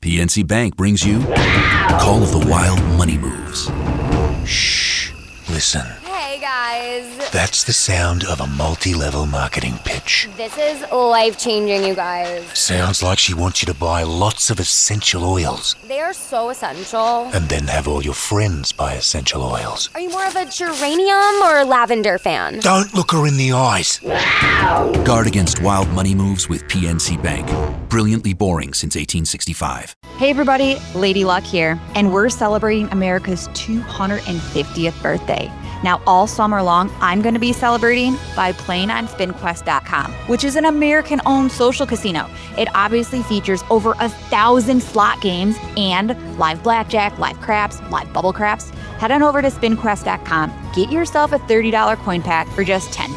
PNC Bank brings you Call of the Wild Money Moves. Shh. Listen. Hey, guys. That's the sound of a multi-level marketing pitch. This is life-changing, you guys. Sounds like she wants you to buy lots of essential oils. They are so essential. And then have all your friends buy essential oils. Are you more of a geranium or lavender fan? Don't look her in the eyes. Guard against wild money moves with PNC Bank. Brilliantly boring since 1865. Hey everybody, Lady Luck here, and we're celebrating America's 250th birthday. Now, all summer long, I'm going to be celebrating by playing on SpinQuest.com, which is an American-owned social casino. It obviously features over 1,000 slot games and live blackjack, live craps, live bubble craps. Head on over to SpinQuest.com. Get yourself a $30 coin pack for just $10.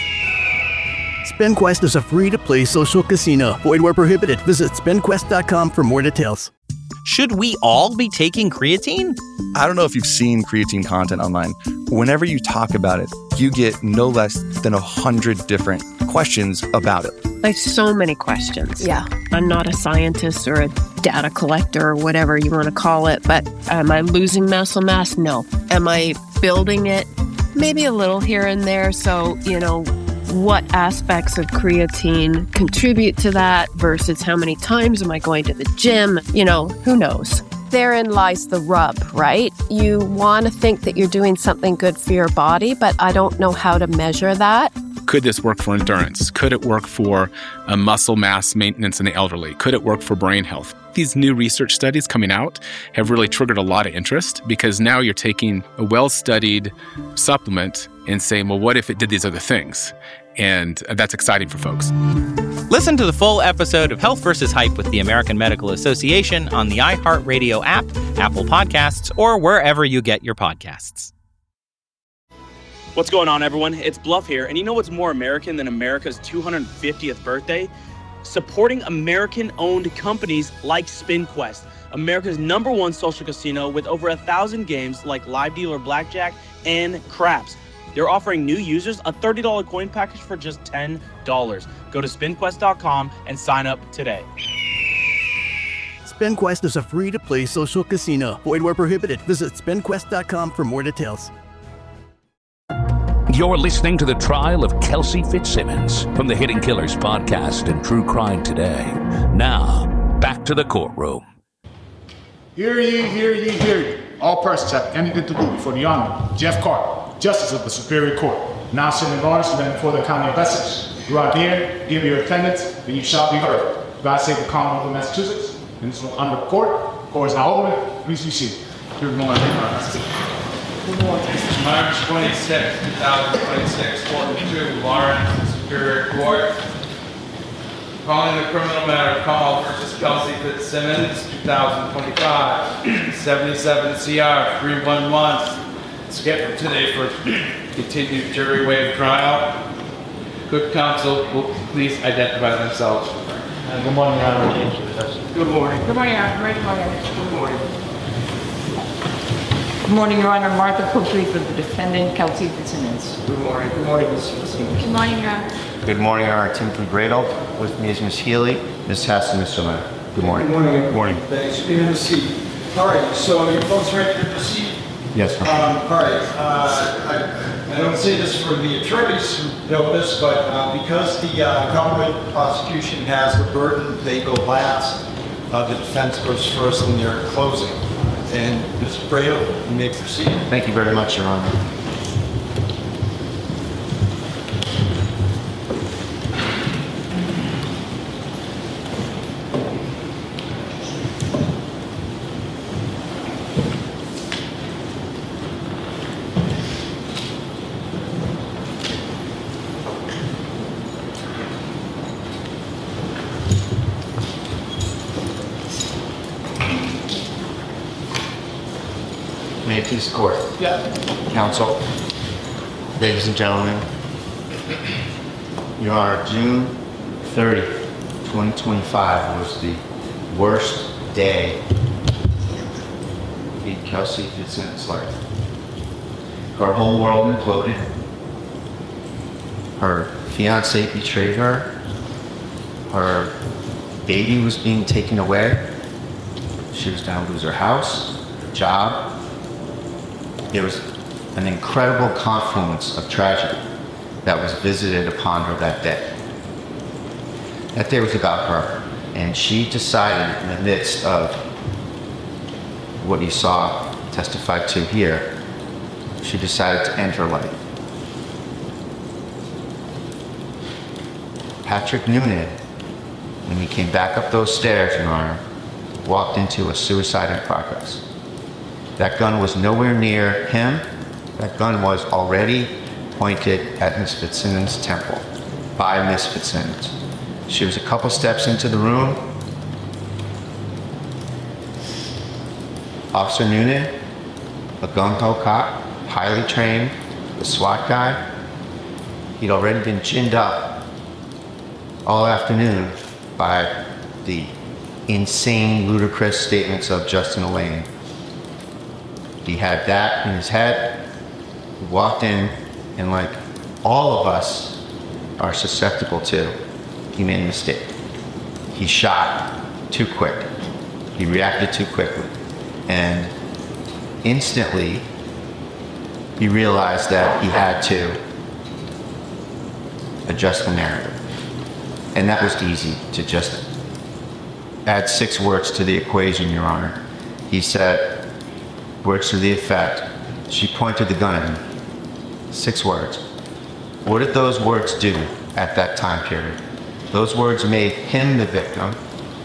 SpinQuest is a free-to-play social casino. Void where prohibited. Visit SpinQuest.com for more details. Should we all be taking creatine? I don't know if you've seen creatine content online. Whenever you talk about it, you get no less than 100 different questions about it. Like so many questions. Yeah. I'm not a scientist or a data collector or whatever you want to call it, but am I losing muscle mass? No. Am I building it? Maybe a little here and there. So, what aspects of creatine contribute to that versus how many times am I going to the gym? Who knows? Therein lies the rub, right? You want to think that you're doing something good for your body, but I don't know how to measure that. Could this work for endurance? Could it work for muscle mass maintenance in the elderly? Could it work for brain health? These new research studies coming out have really triggered a lot of interest because now you're taking a well-studied supplement and saying, well, what if it did these other things? And that's exciting for folks. Listen to the full episode of Health vs. Hype with the American Medical Association on the iHeartRadio app, Apple Podcasts, or wherever you get your podcasts. What's going on, everyone? It's Bluff here, and you know what's more American than America's 250th birthday? Supporting American-owned companies like SpinQuest, America's #1 social casino with over 1,000 games like live dealer blackjack and craps. They're offering new users a $30 coin package for just $10. Go to SpinQuest.com and sign up today. SpinQuest is a free-to-play social casino. Void where prohibited. Visit SpinQuest.com for more details. You're listening to the trial of Kelsey Fitzsimmons from the Hidden Killers podcast and True Crime Today. Now, back to the courtroom. Hear ye, hear ye, hear ye. All persons have anything to do before the Honorable Jeff Carter, Justice of the Superior Court, now sitting in Lawrence and before the County of Essex. You are here, give your attendance, and you shall be heard. God save the Commonwealth of Massachusetts, and this will under the court. Court is now open. Please be seated. Good morning. March 26, 2026, Court 2, Lawrence Superior Court. Calling the criminal matter of Call versus Kelsey Fitzsimmons, 2025, 77 CR 311. Scheduled today for continued jury waive trial. Good counsel will please identify themselves. Good morning, Your Honor. Good morning. Good morning, Your Honor. Good morning. Good morning, Your Honor. Martha Copley for the defendant, Kelsey Fitzsimmons. Good morning. Good morning, Mr. Fitzsimmons. Good morning, Your Honor. Good morning, Your Honor. Tim from Gradle. With me is Ms. Healy, Ms. Hess, and Mr. Leonard. Good morning. Good morning. Good morning. Thanks. Be in the seat. All right, so you folks ready to proceed? Yes, sir. All right. I don't say this for the attorneys who know this, but because the government prosecution has the burden, they go last. The defense goes first in their closing. And Ms. Brado, you may proceed. Thank you very much, Your Honor. May it please the court. Yeah. Counsel, ladies and gentlemen, Your Honor, June 30th, 2025 was the worst day in Kelsey Fitzsimmons' life. Her whole world imploded. Her fiance betrayed her. Her baby was being taken away. She was going to lose her house, her job. It was an incredible confluence of tragedy that was visited upon her that day. That day was about her, and she decided in the midst of what you saw testified to here, she decided to end her life. Patrick Noonan, when he came back up those stairs, Your Honor, walked into a suicide in progress. That gun was nowhere near him. That gun was already pointed at Miss Fitzsimmons' temple by Miss Fitzsimmons. She was a couple steps into the room. Officer Noonan, a gung-ho cop, highly trained, a SWAT guy, he'd already been ginned up all afternoon by the insane, ludicrous statements of Justin Elaine. He had that in his head. He walked in, and like all of us are susceptible to, he made a mistake. He shot too quick. He reacted too quickly. And instantly, he realized that he had to adjust the narrative. And that was easy, to just add 6 words to the equation, Your Honor. He said, words to the effect, she pointed the gun at him. 6 words. What did those words do at that time period? Those words made him the victim.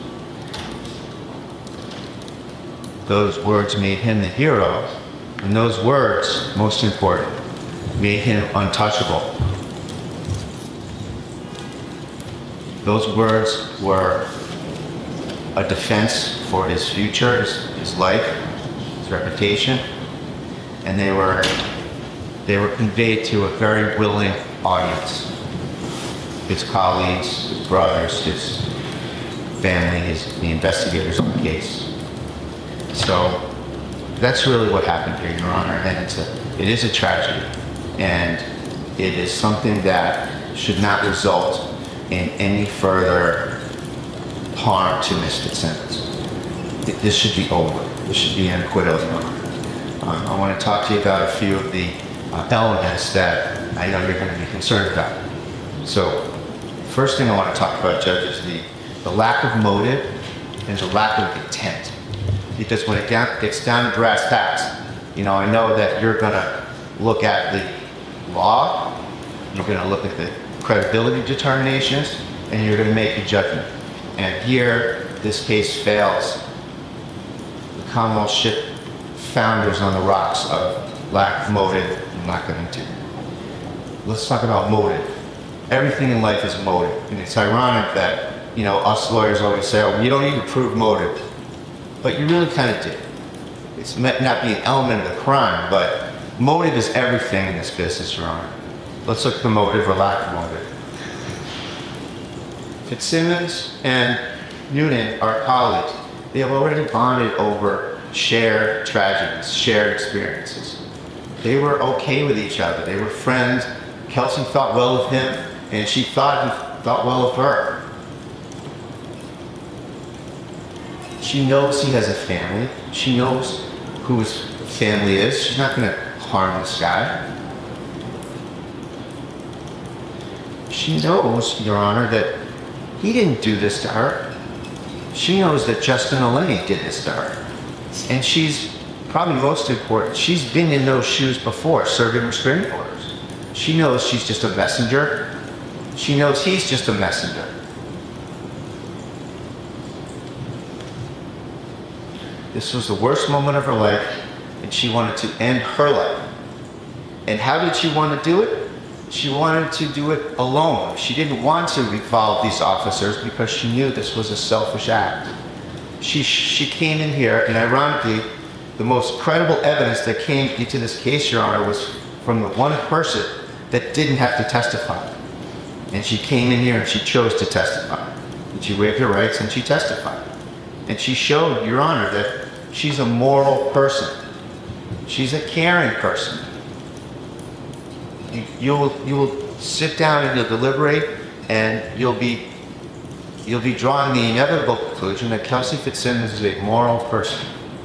Those words made him the hero. And those words, most important, made him untouchable. Those words were a defense for his future, his life, his reputation, and they were conveyed to a very willing audience. His colleagues, his brothers, his family, the investigators on the case. So that's really what happened here, Your Honor, and it is a tragedy, and it is something that should not result in any further harm to Ms. Fitzsimmons. This should be over. This should be an acquittal, Your Honor. I want to talk to you about a few of the elements that I know you're going to be concerned about. So, first thing I want to talk about, Judge, is the lack of motive and the lack of intent. Because when it gets down to brass tacks, I know that you're going to look at the law, you're going to look at the credibility determinations, and you're going to make a judgment. And here, this case fails. The Commonwealth ship founders on the rocks of lack of motive and lack of intent. Let's talk about motive. Everything in life is a motive. And it's ironic that, us lawyers always say, oh, you don't need to prove motive. But you really kind of do. It's meant not be an element of the crime, but motive is everything in this business, Your Honor. Let's look at the motive or lack of motive. Fitzsimmons and Noonan are colleagues. They have already bonded over shared tragedies, shared experiences. They were okay with each other. They were friends. Kelsey thought well of him, and she thought well of her. She knows he has a family. She knows who his family is. She's not going to harm this guy. She knows, Your Honor, that he didn't do this to her. She knows that Justin Elaine did this to her. And she's, probably most important, she's been in those shoes before, serving restraining orders. She knows she's just a messenger. She knows he's just a messenger. This was the worst moment of her life, and she wanted to end her life. And how did she want to do it? She wanted to do it alone. She didn't want to involve these officers because she knew this was a selfish act. She came in here, and ironically, the most credible evidence that came into this case, Your Honor, was from the one person that didn't have to testify. And she came in here and she chose to testify. And she waived her rights and she testified. And she showed, Your Honor, that she's a moral person. She's a caring person. You will sit down and you'll deliberate, and you'll be you'll be drawing the inevitable conclusion that Kelsey Fitzsimmons is a moral person.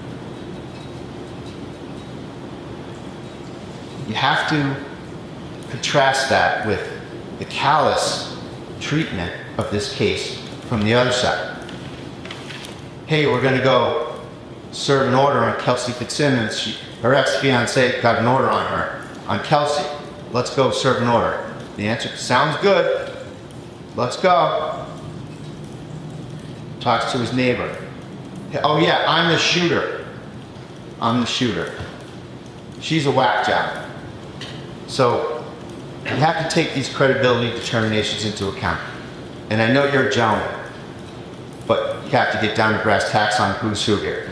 You have to contrast that with the callous treatment of this case from the other side. Hey, we're going to go serve an order on Kelsey Fitzsimmons. Her ex-fiance got an order on her, on Kelsey. Let's go serve an order. The answer, sounds good. Let's go. Talks to his neighbor. Oh yeah, I'm the shooter. I'm the shooter. She's a whack job. So you have to take these credibility determinations into account. And I know you're a gentleman, but you have to get down to brass tacks on who's who here.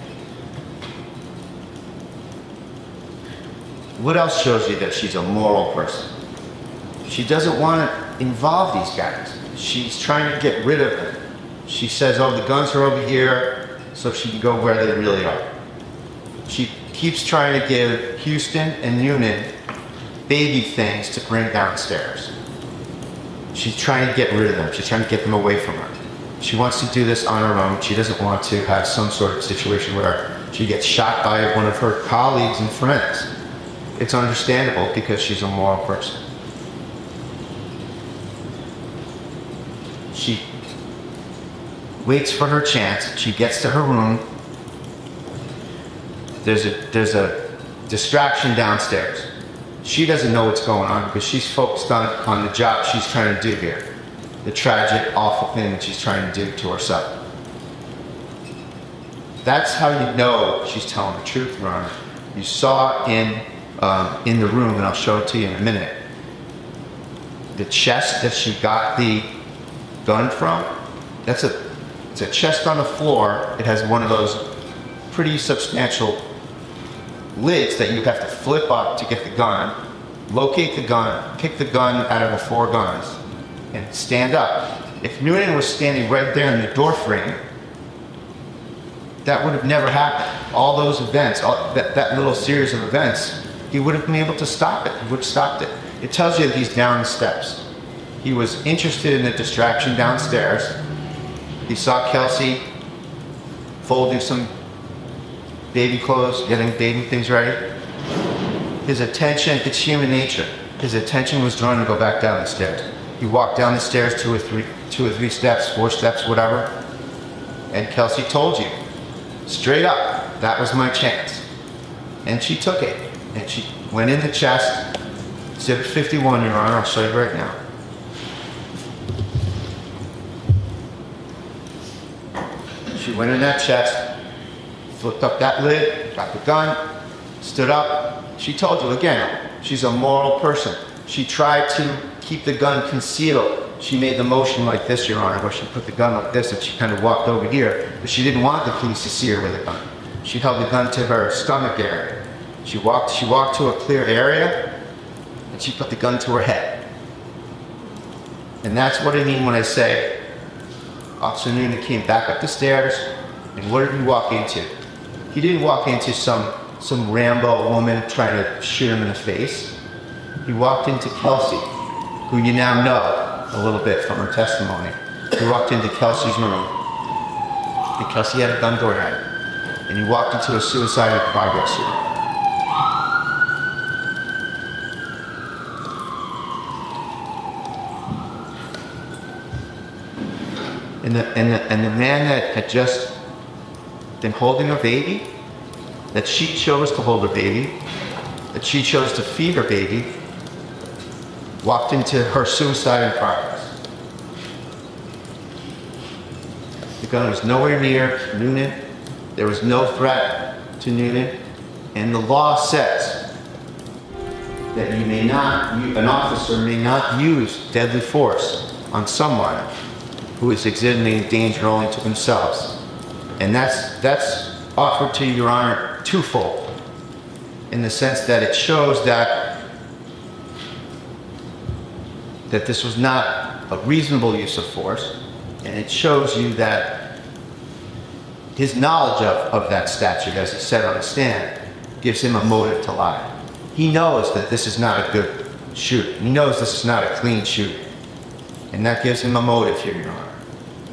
What else shows you that she's a moral person? She doesn't want to involve these guys. She's trying to get rid of them. She says, oh, the guns are over here, so she can go where they really are. She keeps trying to give Houston and Noonan baby things to bring downstairs. She's trying to get rid of them. She's trying to get them away from her. She wants to do this on her own. She doesn't want to have some sort of situation where she gets shot by one of her colleagues and friends. It's understandable because she's a moral person. She waits for her chance. She gets to her room. There's a distraction downstairs. She doesn't know what's going on because she's focused on the job she's trying to do here. The tragic, awful thing that she's trying to do to herself. That's how you know she's telling the truth, Your Honor. You saw in the room, and I'll show it to you in a minute, the chest that she got the gun from, it's a chest on the floor. It has one of those pretty substantial lids that you have to flip up to get the gun, locate the gun, pick the gun out of the 4 guns, and stand up. If Noonan was standing right there in the door frame, that would have never happened. All those events, that little series of events, he would have been able to stop it. He would have stopped it. It tells you that he's down the steps. He was interested in the distraction downstairs. He saw Kelsey folding some baby clothes, getting baby things ready. His attention, it's human nature. His attention was drawn to go back down the stairs. He walked down the stairs 2 or 3 steps, 4 steps, whatever. And Kelsey told you, straight up, that was my chance. And she took it. And she went in the chest. Exhibit 51, Your Honor, I'll show you right now. She went in that chest, flipped up that lid, got the gun, stood up. She told you again, she's a moral person. She tried to keep the gun concealed. She made the motion like this, Your Honor, where she put the gun like this and she kind of walked over here, but she didn't want the police to see her with a gun. She held the gun to her stomach area. She walked to a clear area and she put the gun to her head. And that's what I mean when I say Officer Noonan came back up the stairs, and what did he walk into? He didn't walk into some Rambo woman trying to shoot him in the face. He walked into Kelsey, who you now know a little bit from her testimony. He walked into Kelsey's room, and Kelsey had a gun to her head, and he walked into a suicide progress room. And the man that had just been holding her baby, that she chose to hold her baby, that she chose to feed her baby, walked into her suicide in progress. The gun was nowhere near Noonan. There was no threat to Noonan. And the law says that an officer may not use deadly force on someone who is exhibiting danger only to themselves. And that's offered to Your Honor twofold, in the sense that it shows that this was not a reasonable use of force, and it shows you that his knowledge of that statute, as he said on the stand, gives him a motive to lie. He knows that this is not a good shoot. He knows this is not a clean shoot. And that gives him a motive here, Your Honor.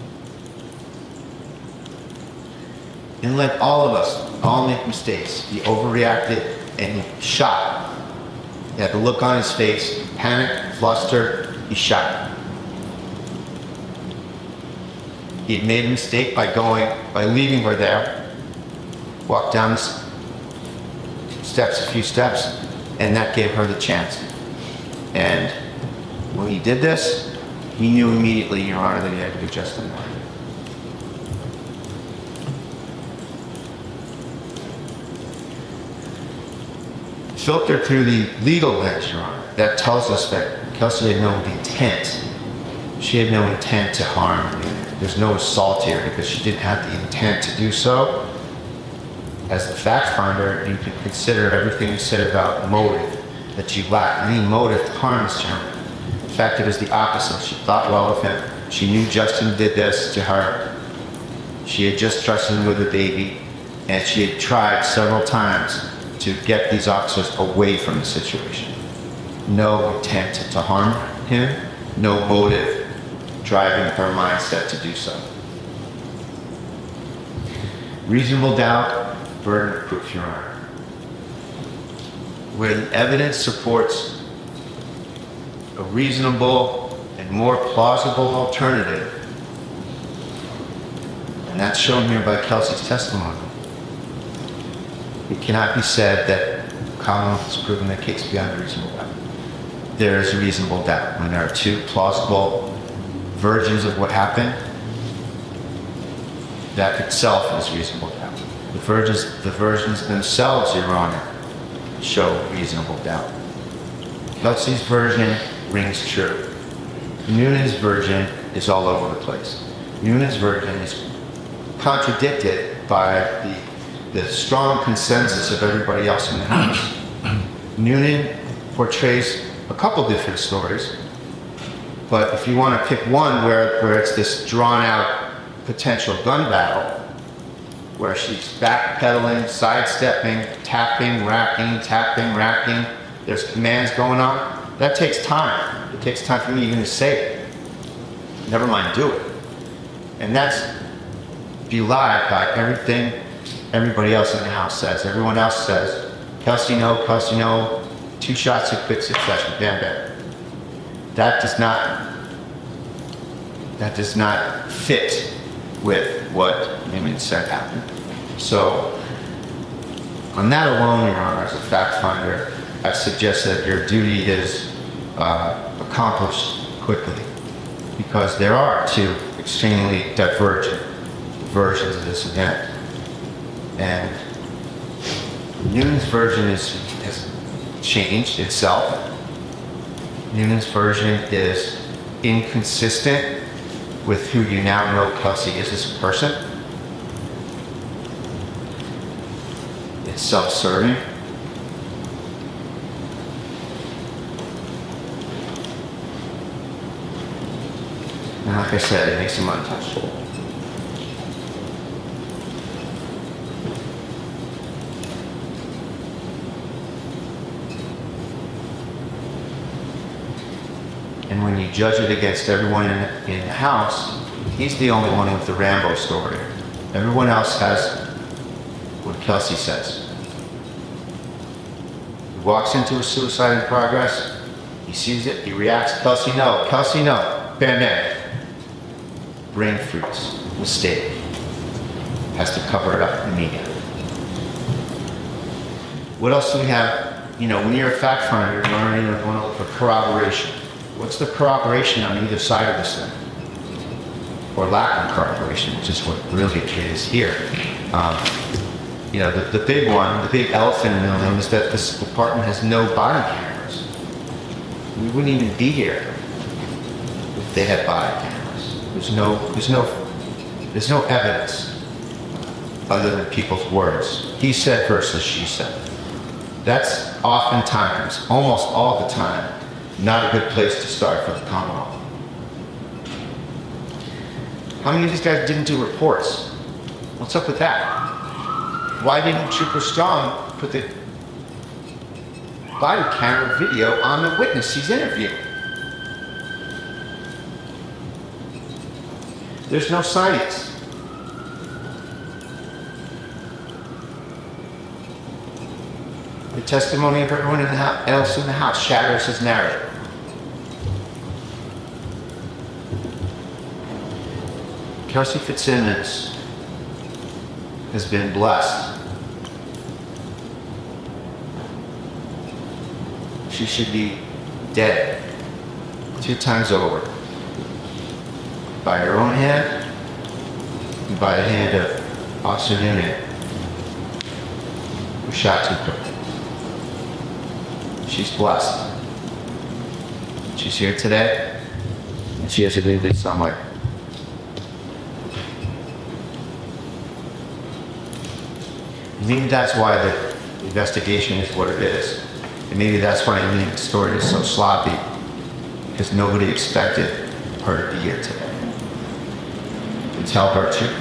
And let all of us all make mistakes. He overreacted and he shot. He had the look on his face, panic, fluster, he shot. He had made a mistake by leaving her there, walked down the steps, a few steps, and that gave her the chance. And when he did this, he knew immediately, Your Honor, that he had to be just and right. Filter through the legal lens, Your Honor, that tells us that Kelsey had no intent. She had no intent to harm. There's no assault here because she didn't have the intent to do so. As the fact finder, you can consider everything you said about motive, that you lacked any motive to harm this gentleman. In fact, it was the opposite. She thought well of him. She knew Justin did this to her. She had just trusted him with a baby, and she had tried several times to get these officers away from the situation. No intent to harm him, no motive driving her mindset to do so. Reasonable doubt, burden of proof, Your Honor. Where the evidence supports a reasonable and more plausible alternative, and that's shown here by Kelsey's testimony. It cannot be said that Commonwealth has proven the case beyond a reasonable doubt. There is a reasonable doubt when there are two plausible versions of what happened. That itself is reasonable doubt. The versions themselves, Your Honor, show reasonable doubt. Kelsey's version rings true. Noonan's version is all over the place. Noonan's version is contradicted by the strong consensus of everybody else in the house. Noonan portrays a couple different stories, but if you want to pick one where it's this drawn-out potential gun battle, where she's backpedaling, sidestepping, tapping, racking, there's commands going on, that takes time. It takes time for me even to say it. Never mind do it. And that's belied by everything everybody else in the house says. Everyone else says, Kelsey no, 2 shots in quick succession, bam, bam. That does not fit with what Newman said happened. So, on that alone, Your Honor, as a fact finder, I suggest that your duty is accomplished quickly, because there are 2 extremely divergent versions of this event. And Noonan's version has changed itself. Noonan's version is inconsistent with who you now know Kelsey is as a person. It's self-serving. And like I said, it makes him untouchable. And when you judge it against everyone in the house, he's the only one with the Rambo story. Everyone else has what Kelsey says. He walks into a suicide in progress, he sees it, he reacts, Kelsey no, bam, bam. Brain freeze, mistake. Has to cover it up immediately. What else do we have? You know, when you're a fact finder, you're going to look for corroboration. What's the corroboration on either side of this thing? Or lack of corroboration, which is what really is here. You know, the big one, the big elephant in the room is that this department has no body cameras. We wouldn't even be here if they had body cameras. There's no evidence other than people's words. He said versus she said. That's oftentimes, almost all the time, not a good place to start for the Commonwealth. How many of these guys didn't do reports? What's up with that? Why didn't Trooper Strong put the body camera video on the witness he's interviewing? There's no science. The testimony of everyone else in the house shatters his narrative. Kelsey Fitzsimmons has been blessed. She should be dead 2 times over. By her own hand and by the hand of Officer Noonan, who shot her. She's blessed. She's here today, and she has to leave this somewhere. Maybe that's why the investigation is what it is. And maybe that's why the story is so sloppy, because nobody expected her to be here today. To tell her truth.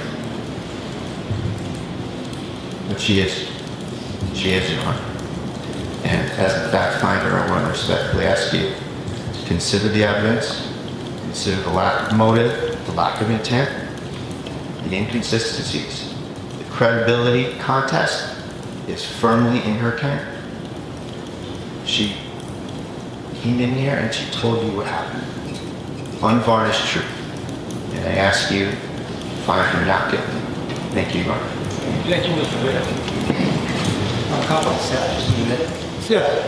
But she is your honor. And as a fact finder, I want to respectfully ask you to consider the evidence, consider the lack of motive, the lack of intent, the inconsistencies. The credibility contest is firmly in her camp. She came in here and she told you what happened. Unvarnished truth. And I ask you to find her not guilty. Thank you, Your Honor. Thank you, Mr. Wittem. I'll call on Sarah just a minute. Sarah.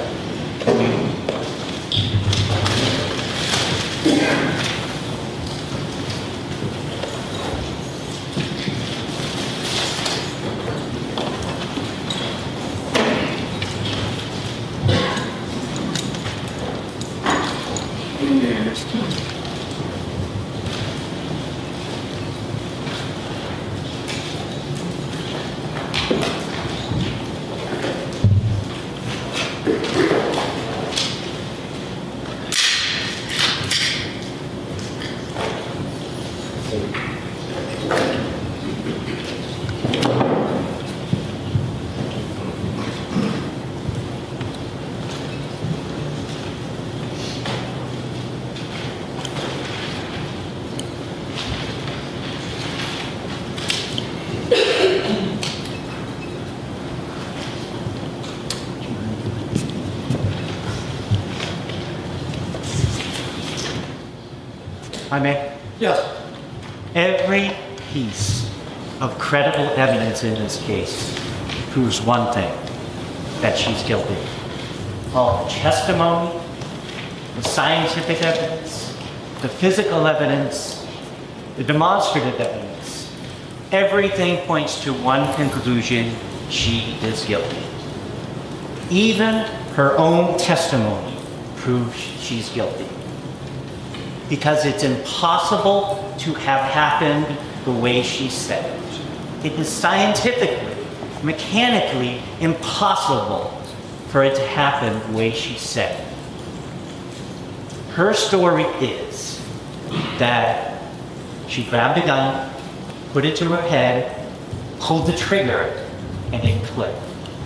I may? Yes. Every piece of credible evidence in this case proves one thing, that she's guilty. All the testimony, the scientific evidence, the physical evidence, the demonstrative evidence, everything points to one conclusion: she is guilty. Even her own testimony proves she's guilty. Because it's impossible to have happened the way she said it. It is scientifically, mechanically impossible for it to happen the way she said it. Her story is that she grabbed a gun, put it to her head, pulled the trigger, and it clicked.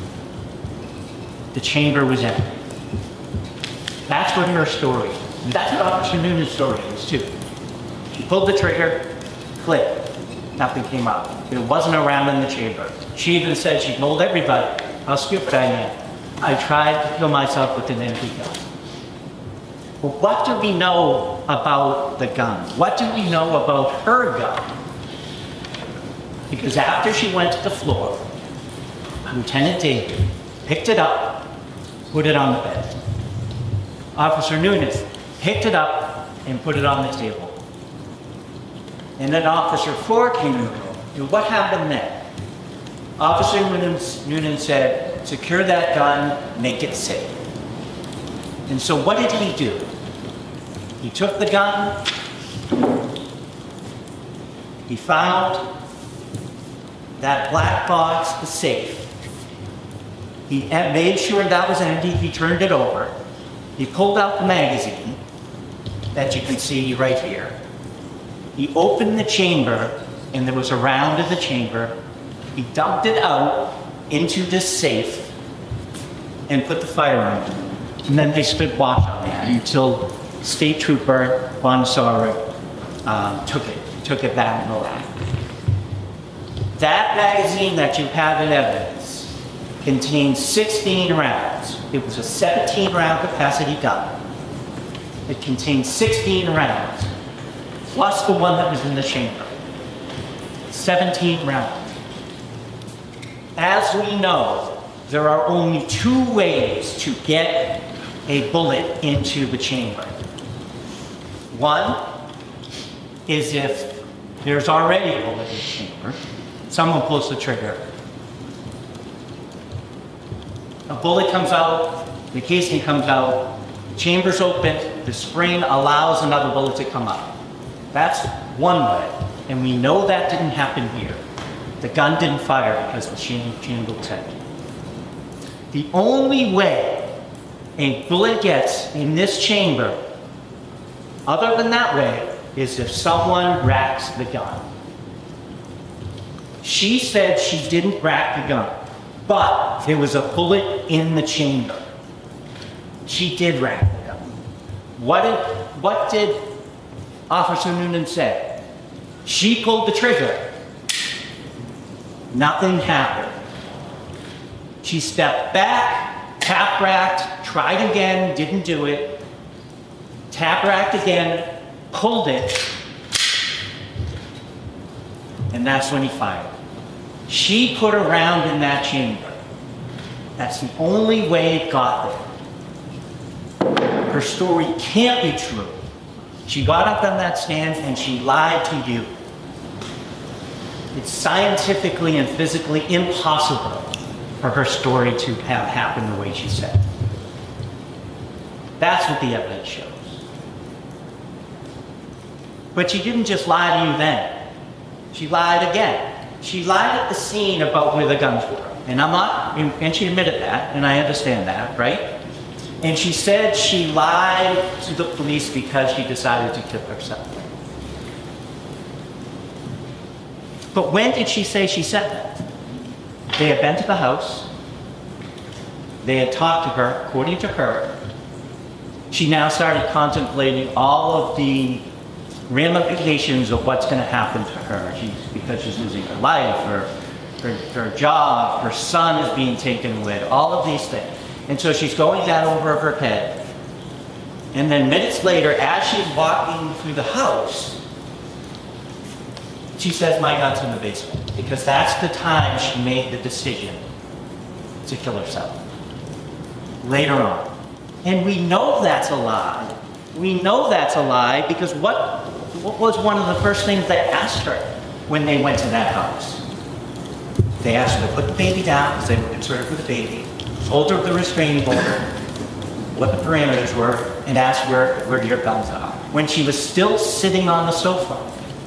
The chamber was empty. That's what her story is. And that's what Officer Noonan's story is too. She pulled the trigger, clicked, nothing came out. It wasn't around in the chamber. She even said, she told everybody, I'll skip Diane. I tried to kill myself with an empty gun. But what do we know about the gun? What do we know about her gun? Because after she went to the floor, Lieutenant David picked it up, put it on the bed. Officer Noonan picked it up and put it on the table. And then Officer Ford came in the room. And what happened then? Officer Noonan said, secure that gun, make it safe. And so what did he do? He took the gun, he found that black box, the safe. He made sure that was empty, he turned it over. He pulled out the magazine that you can see right here. He opened the chamber, and there was a round in the chamber. He dumped it out into this safe and put the firearm in it. And then they stood watch on that until State Trooper Bonasara took it back in the lab. That magazine that you have in evidence contained 16 rounds. It was a 17-round capacity gun. It contained 16 rounds, plus the one that was in the chamber. 17 rounds. As we know, there are only 2 ways to get a bullet into the chamber. One is if there's already a bullet in the chamber, someone pulls the trigger. A bullet comes out, the casing comes out, the chamber's open, the spring allows another bullet to come out. That's one way, and we know that didn't happen here. The gun didn't fire because the chamber was empty. The only way a bullet gets in this chamber, other than that way, is if someone racks the gun. She said she didn't rack the gun, but there was a bullet in the chamber. She did rack the gun. What did Officer Noonan say? She pulled the trigger. Nothing happened. She stepped back, tap racked, tried again, didn't do it. Tap racked again, pulled it, and that's when he fired. She put a round in that chamber. That's the only way it got there. Her story can't be true. She got up on that stand and she lied to you. It's scientifically and physically impossible for her story to have happened the way she said. That's what the evidence shows. But she didn't just lie to you then. She lied again. She lied at the scene about where the guns were. And she admitted that, and I understand that, right? And she said she lied to the police because she decided to kill herself. But when did she say she said that? They had been to the house. They had talked to her, according to her. She now started contemplating all of the ramifications of what's going to happen to her. Because she's losing her life, her job, her son is being taken away, all of these things. And so she's going down over her head. And then minutes later, as she's walking through the house, she says, my gun's in the basement. Because that's the time she made the decision to kill herself. Later on. And we know that's a lie. We know that's a lie because what was one of the first things they asked her when they went to that house? They asked her to put the baby down because they were concerned with the baby, told her the restraining order, what the parameters were, and asked where your guns are. When she was still sitting on the sofa.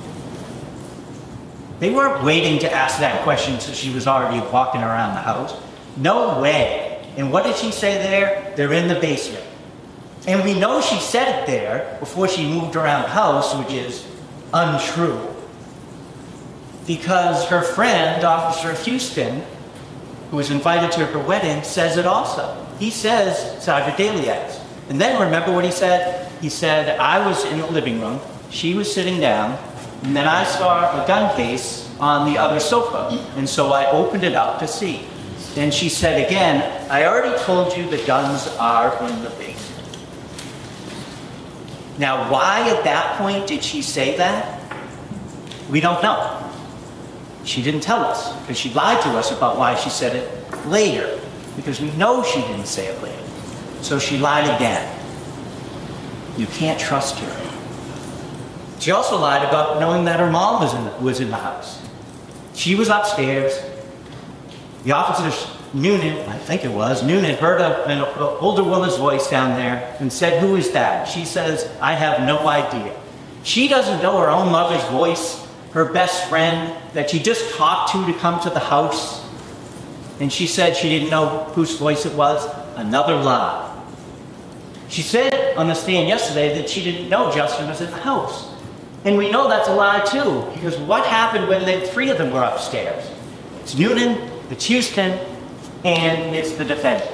They weren't waiting to ask that question until she was already walking around the house. No way. And what did she say there? They're in the basement. And we know she said it there before she moved around the house, which is untrue. Because her friend, Officer Houston, who was invited to her wedding, says it also. He says, Sergeant Dalias. And then remember what he said? He said, I was in the living room, she was sitting down, and then I saw a gun case on the other sofa. And so I opened it up to see. Then she said again, I already told you the guns are in the basement. Now, why at that point did she say that? We don't know. She didn't tell us, because she lied to us about why she said it later, because we know she didn't say it later. So she lied again. You can't trust her. She also lied about knowing that her mom was in the house. She was upstairs. The officer, Noonan, I think it was, Noonan heard an older woman's voice down there and said, who is that? She says, I have no idea. She doesn't know her own mother's voice, her best friend that she just talked to come to the house. And she said she didn't know whose voice it was. Another lie. She said on the stand yesterday that she didn't know Justin was in the house. And we know that's a lie too, because what happened when the three of them were upstairs? It's Noonan, it's Houston, and it's the defendant.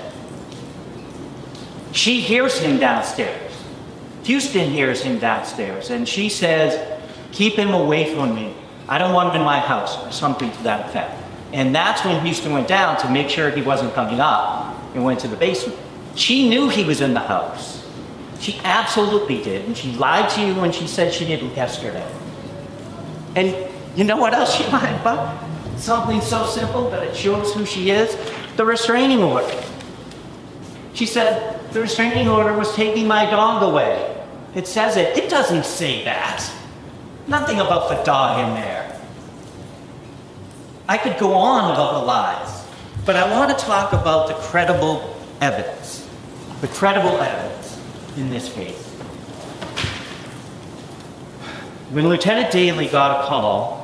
She hears him downstairs. Houston hears him downstairs, and she says, keep him away from me. I don't want him in my house, or something to that effect. And that's when Houston went down to make sure he wasn't coming up and went to the basement. She knew he was in the house. She absolutely did. And she lied to you when she said she didn't yesterday. And you know what else she lied about? Something so simple, but it shows who she is. The restraining order. She said, the restraining order was taking my dog away. It says it. It doesn't say that. Nothing about the dog in there. I could go on about the lies, but I want to talk about the credible evidence. The credible evidence in this case. When Lieutenant Daly got a call,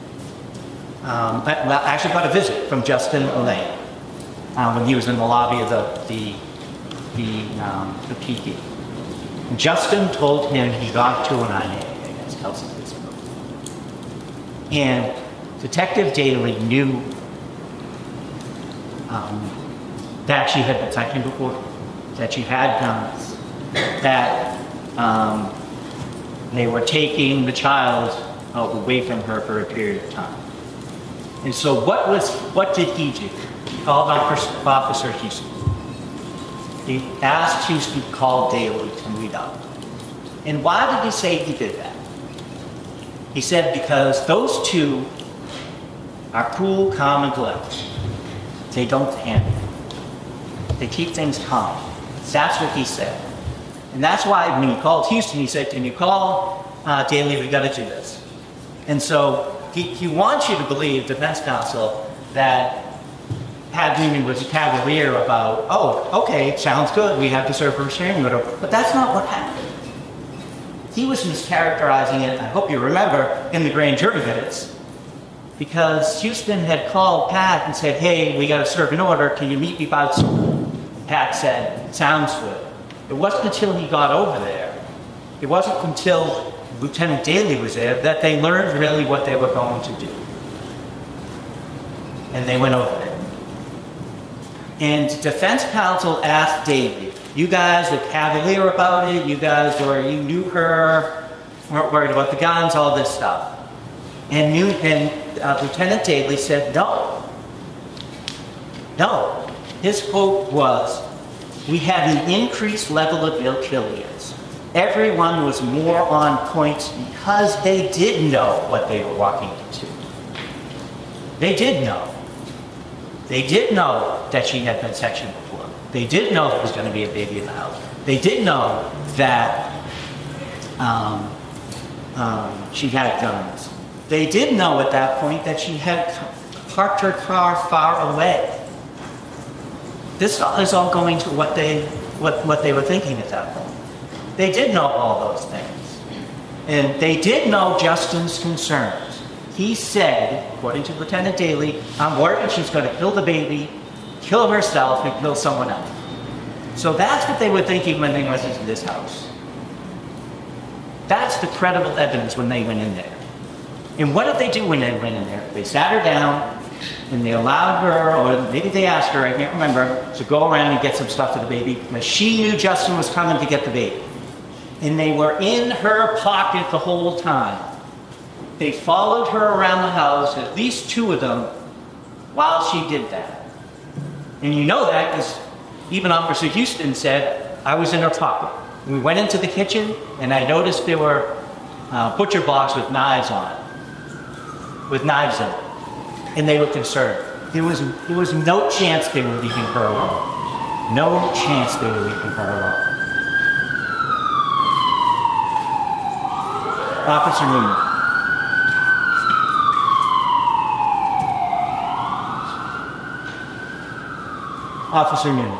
actually got a visit from Justin Elaine when he was in the lobby of the PD. Justin told him he got to an IA against Kelsey Fitzsimmons. And Detective Daly knew that she had been sectioned before, that she had guns, that they were taking the child away from her for a period of time. And so what did he do? He called Officer Houston. He asked Houston to call Daly to meet up. And why did he say he did that? He said because those two are cool, calm, and collected. They don't panic. They keep things calm. That's what he said. And that's why when he called Houston, he said, can you call Daly, we gotta do this. And so he wants you to believe, defense counsel, that Pat Newman was cavalier about, oh, okay, sounds good, we have to serve a restraining order. But that's not what happened. He was mischaracterizing it, I hope you remember, in the grand jury minutes, because Houston had called Pat and said, hey, we gotta serve an order, can you meet me by the school? Pat said, sounds good. It wasn't until he got over there, it wasn't until Lieutenant Daly was there that they learned really what they were going to do. And they went over there. And defense counsel asked Daly, you guys were cavalier about it, you knew her, weren't worried about the guns, all this stuff. And Lieutenant Daly said, no. His quote was, we had an increased level of affiliates. Everyone was more on point because they did know what they were walking into. They did know. They did know that she had been sectioned before. They did know there was going to be a baby in the house. They did know that she had guns. They did know at that point that she had parked her car far away. This is all going to what they were thinking at that point. They did know all those things. And they did know Justin's concerns. He said, according to Lieutenant Daly, I'm worried she's going to kill the baby, kill herself, and kill someone else. So that's what they were thinking when they went into this house. That's the credible evidence when they went in there. And what did they do when they went in there? They sat her down, and they allowed her, or maybe they asked her, I can't remember, to go around and get some stuff for the baby. But she knew Justin was coming to get the baby. And they were in her pocket the whole time. They followed her around the house, at least two of them, while she did that. And you know that because even Officer Houston said, I was in her pocket. We went into the kitchen, and I noticed there were butcher blocks with knives on it. With knives in it. And they were concerned. There was no chance they were leaving her alone. No chance they were leaving her alone. Officer Newman. Officer Newman.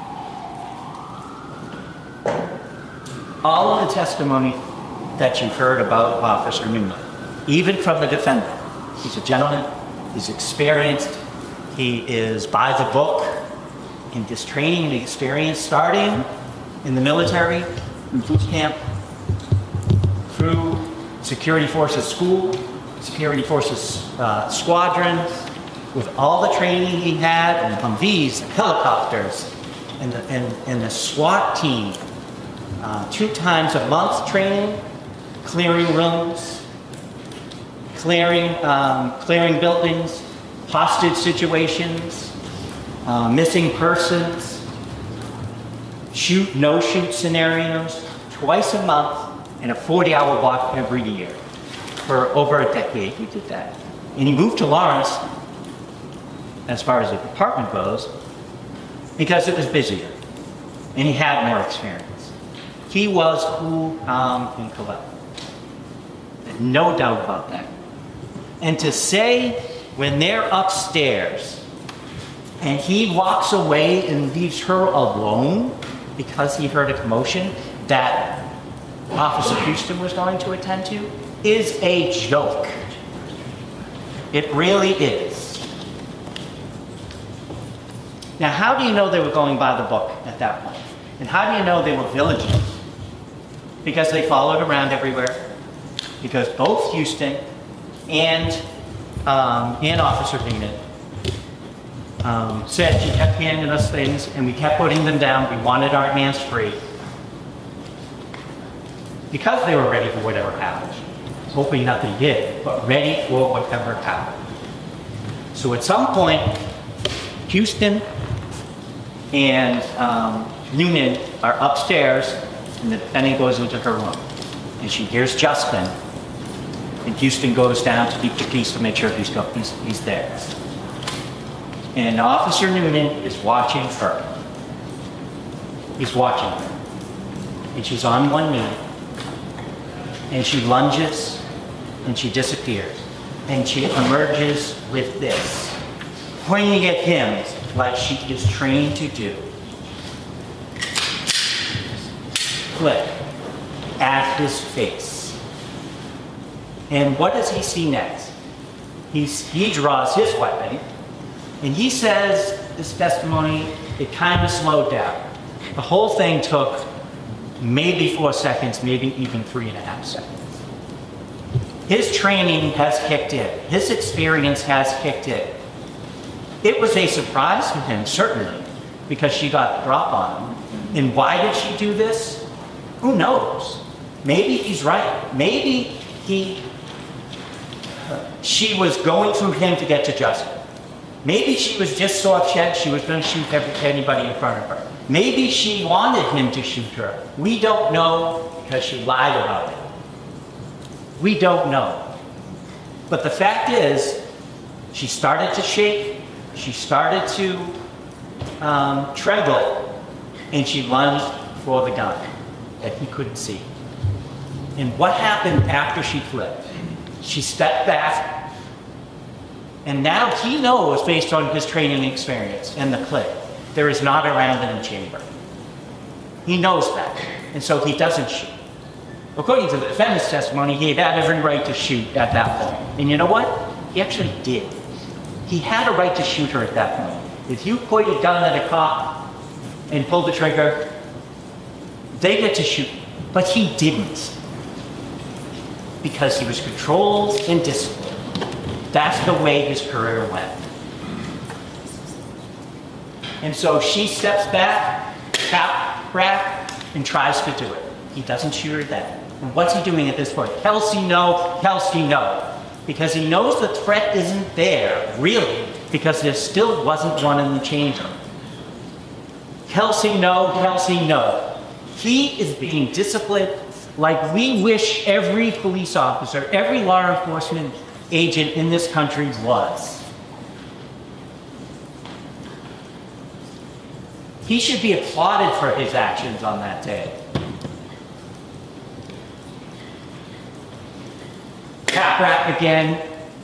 All of the testimony that you've heard about Officer Newman, even from the defendant, he's a gentleman, he's experienced, he is by the book in his training and experience, starting in the military, in boot camp, through security forces school, security forces squadrons, with all the training he had, and Humvees, helicopters, and the SWAT team, 2 times a month training, clearing rooms, clearing buildings. hostage situations, missing persons, shoot, no shoot scenarios, twice a month, and a 40-hour block every year. For over a decade, he did that. And he moved to Lawrence, as far as the department goes, because it was busier, and he had more experience. He was cool, calm, and collected. No doubt about that. And to say when they're upstairs and he walks away and leaves her alone because he heard a commotion that Officer Houston was going to attend to is a joke. It really is. Now, how do you know they were going by the book at that point? And how do you know they were vigilant? Because they followed around everywhere. Because both Houston and Officer Beaman said she kept handing us things and we kept putting them down. We wanted our hands free. Because they were ready for whatever happened. Hoping nothing did, but ready for whatever happened. So at some point, Houston and Noonan are upstairs and the defendant goes into her room. And she hears Justin. And Houston goes down to keep the peace to make sure he's there. And Officer Noonan is watching her. He's watching her. And she's on one knee. And she lunges and she disappears. And she emerges with this, pointing at him like she is trained to do. Click at his face. And what does he see next? He draws his weapon, and he says, this testimony, it kind of slowed down. The whole thing took maybe 4 seconds, maybe even 3.5 seconds. His training has kicked in. His experience has kicked in. It was a surprise to him, certainly, because she got the drop on him. And why did she do this? Who knows? Maybe he's right. Maybe she was going through him to get to Justin. Maybe she was just so upset she was going to shoot anybody in front of her. Maybe she wanted him to shoot her. We don't know because she lied about it. We don't know. But the fact is, she started to shake, she started to tremble, and she lunged for the gun that he couldn't see. And what happened after she flipped? She stepped back, and now he knows, based on his training experience and the clip, there is not a round in the chamber. He knows that, and so he doesn't shoot. According to the defendant's testimony, he had every right to shoot at that point. And you know what? He actually did. He had a right to shoot her at that point. If you point a gun at a cop and pull the trigger, they get to shoot. But he didn't. Because he was controlled and disciplined. That's the way his career went. And so she steps back, tap, rack, and tries to do it. He doesn't shoot her then. And what's he doing at this point? Kelsey, no. Kelsey, no. Because he knows the threat isn't there, really, because there still wasn't one in the chamber. Kelsey, no. Kelsey, no. He is being disciplined like we wish every police officer, every law enforcement agent in this country was. He should be applauded for his actions on that day. Tap rack again.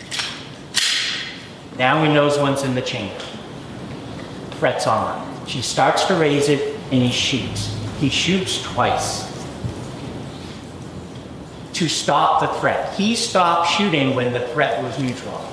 Now he knows one's in the chamber. Threat's on. She starts to raise it and he shoots. He shoots twice. To stop the threat. He stopped shooting when the threat was neutralized.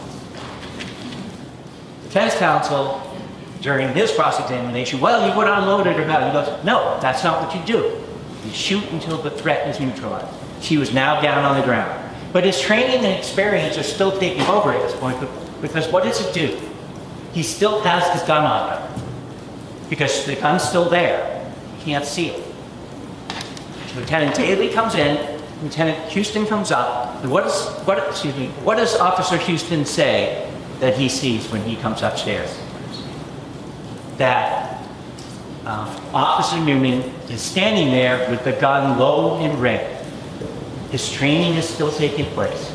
Defense counsel, during his cross-examination, well, you would unload it or not. He goes, no, that's not what you do. You shoot until the threat is neutralized. She was now down on the ground. But his training and experience are still taking over at this point, because what does it do? He still has his gun on her. Because the gun's still there. He can't see it. Lieutenant Daly comes in, Lieutenant Houston comes up, and what does Officer Houston say that he sees when he comes upstairs. That Officer Newman is standing there with the gun low and ready. His training is still taking place.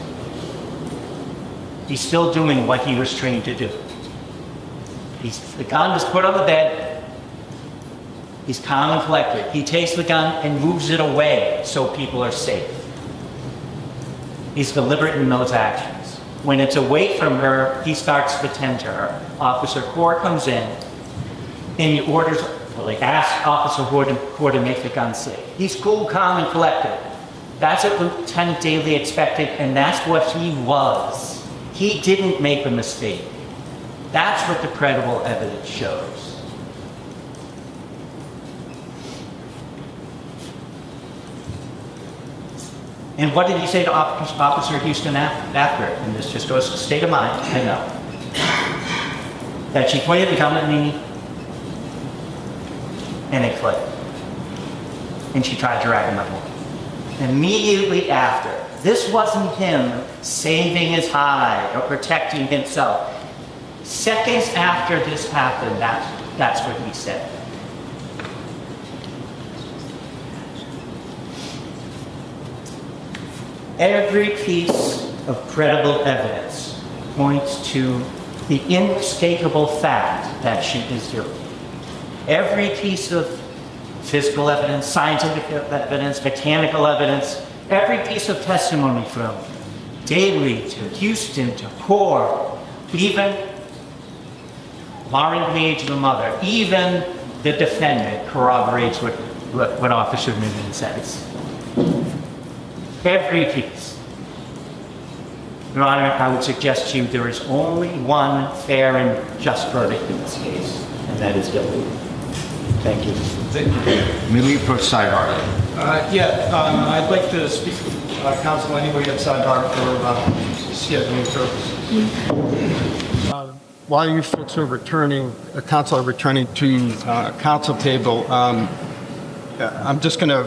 He's still doing what he was trained to do. The gun is put on the bed. He's calm and collected. He takes the gun and moves it away so people are safe. He's deliberate in those actions. When it's away from her, he starts to attend to her. Officer Core comes in and he orders, asks Officer Core to make the gun safe. He's cool, calm, and collected. That's what Lieutenant Daly expected, and that's what he was. He didn't make a mistake. That's what the credible evidence shows. And what did he say to Officer Houston after? And this just goes to state of mind, I know. That she pointed the gun at me, and it clicked. And she tried to drag him up. Immediately after, this wasn't him saving his hide or protecting himself. Seconds after this happened, that's what he said. Every piece of credible evidence points to the inescapable fact that she is guilty. Every piece of physical evidence, scientific evidence, mechanical evidence, every piece of testimony from Daly to Houston to Core, even Lauren Page, the mother, even the defendant corroborates what Officer Newman says. Every piece. Your Honor, I would suggest to you there is only one fair and just verdict in this case, and that is guilty. Thank you. May we approach sidebar? I'd like to speak to counsel anybody at sidebar for scheduling purposes. While you folks are returning, counsel are returning to counsel table, I'm just going to,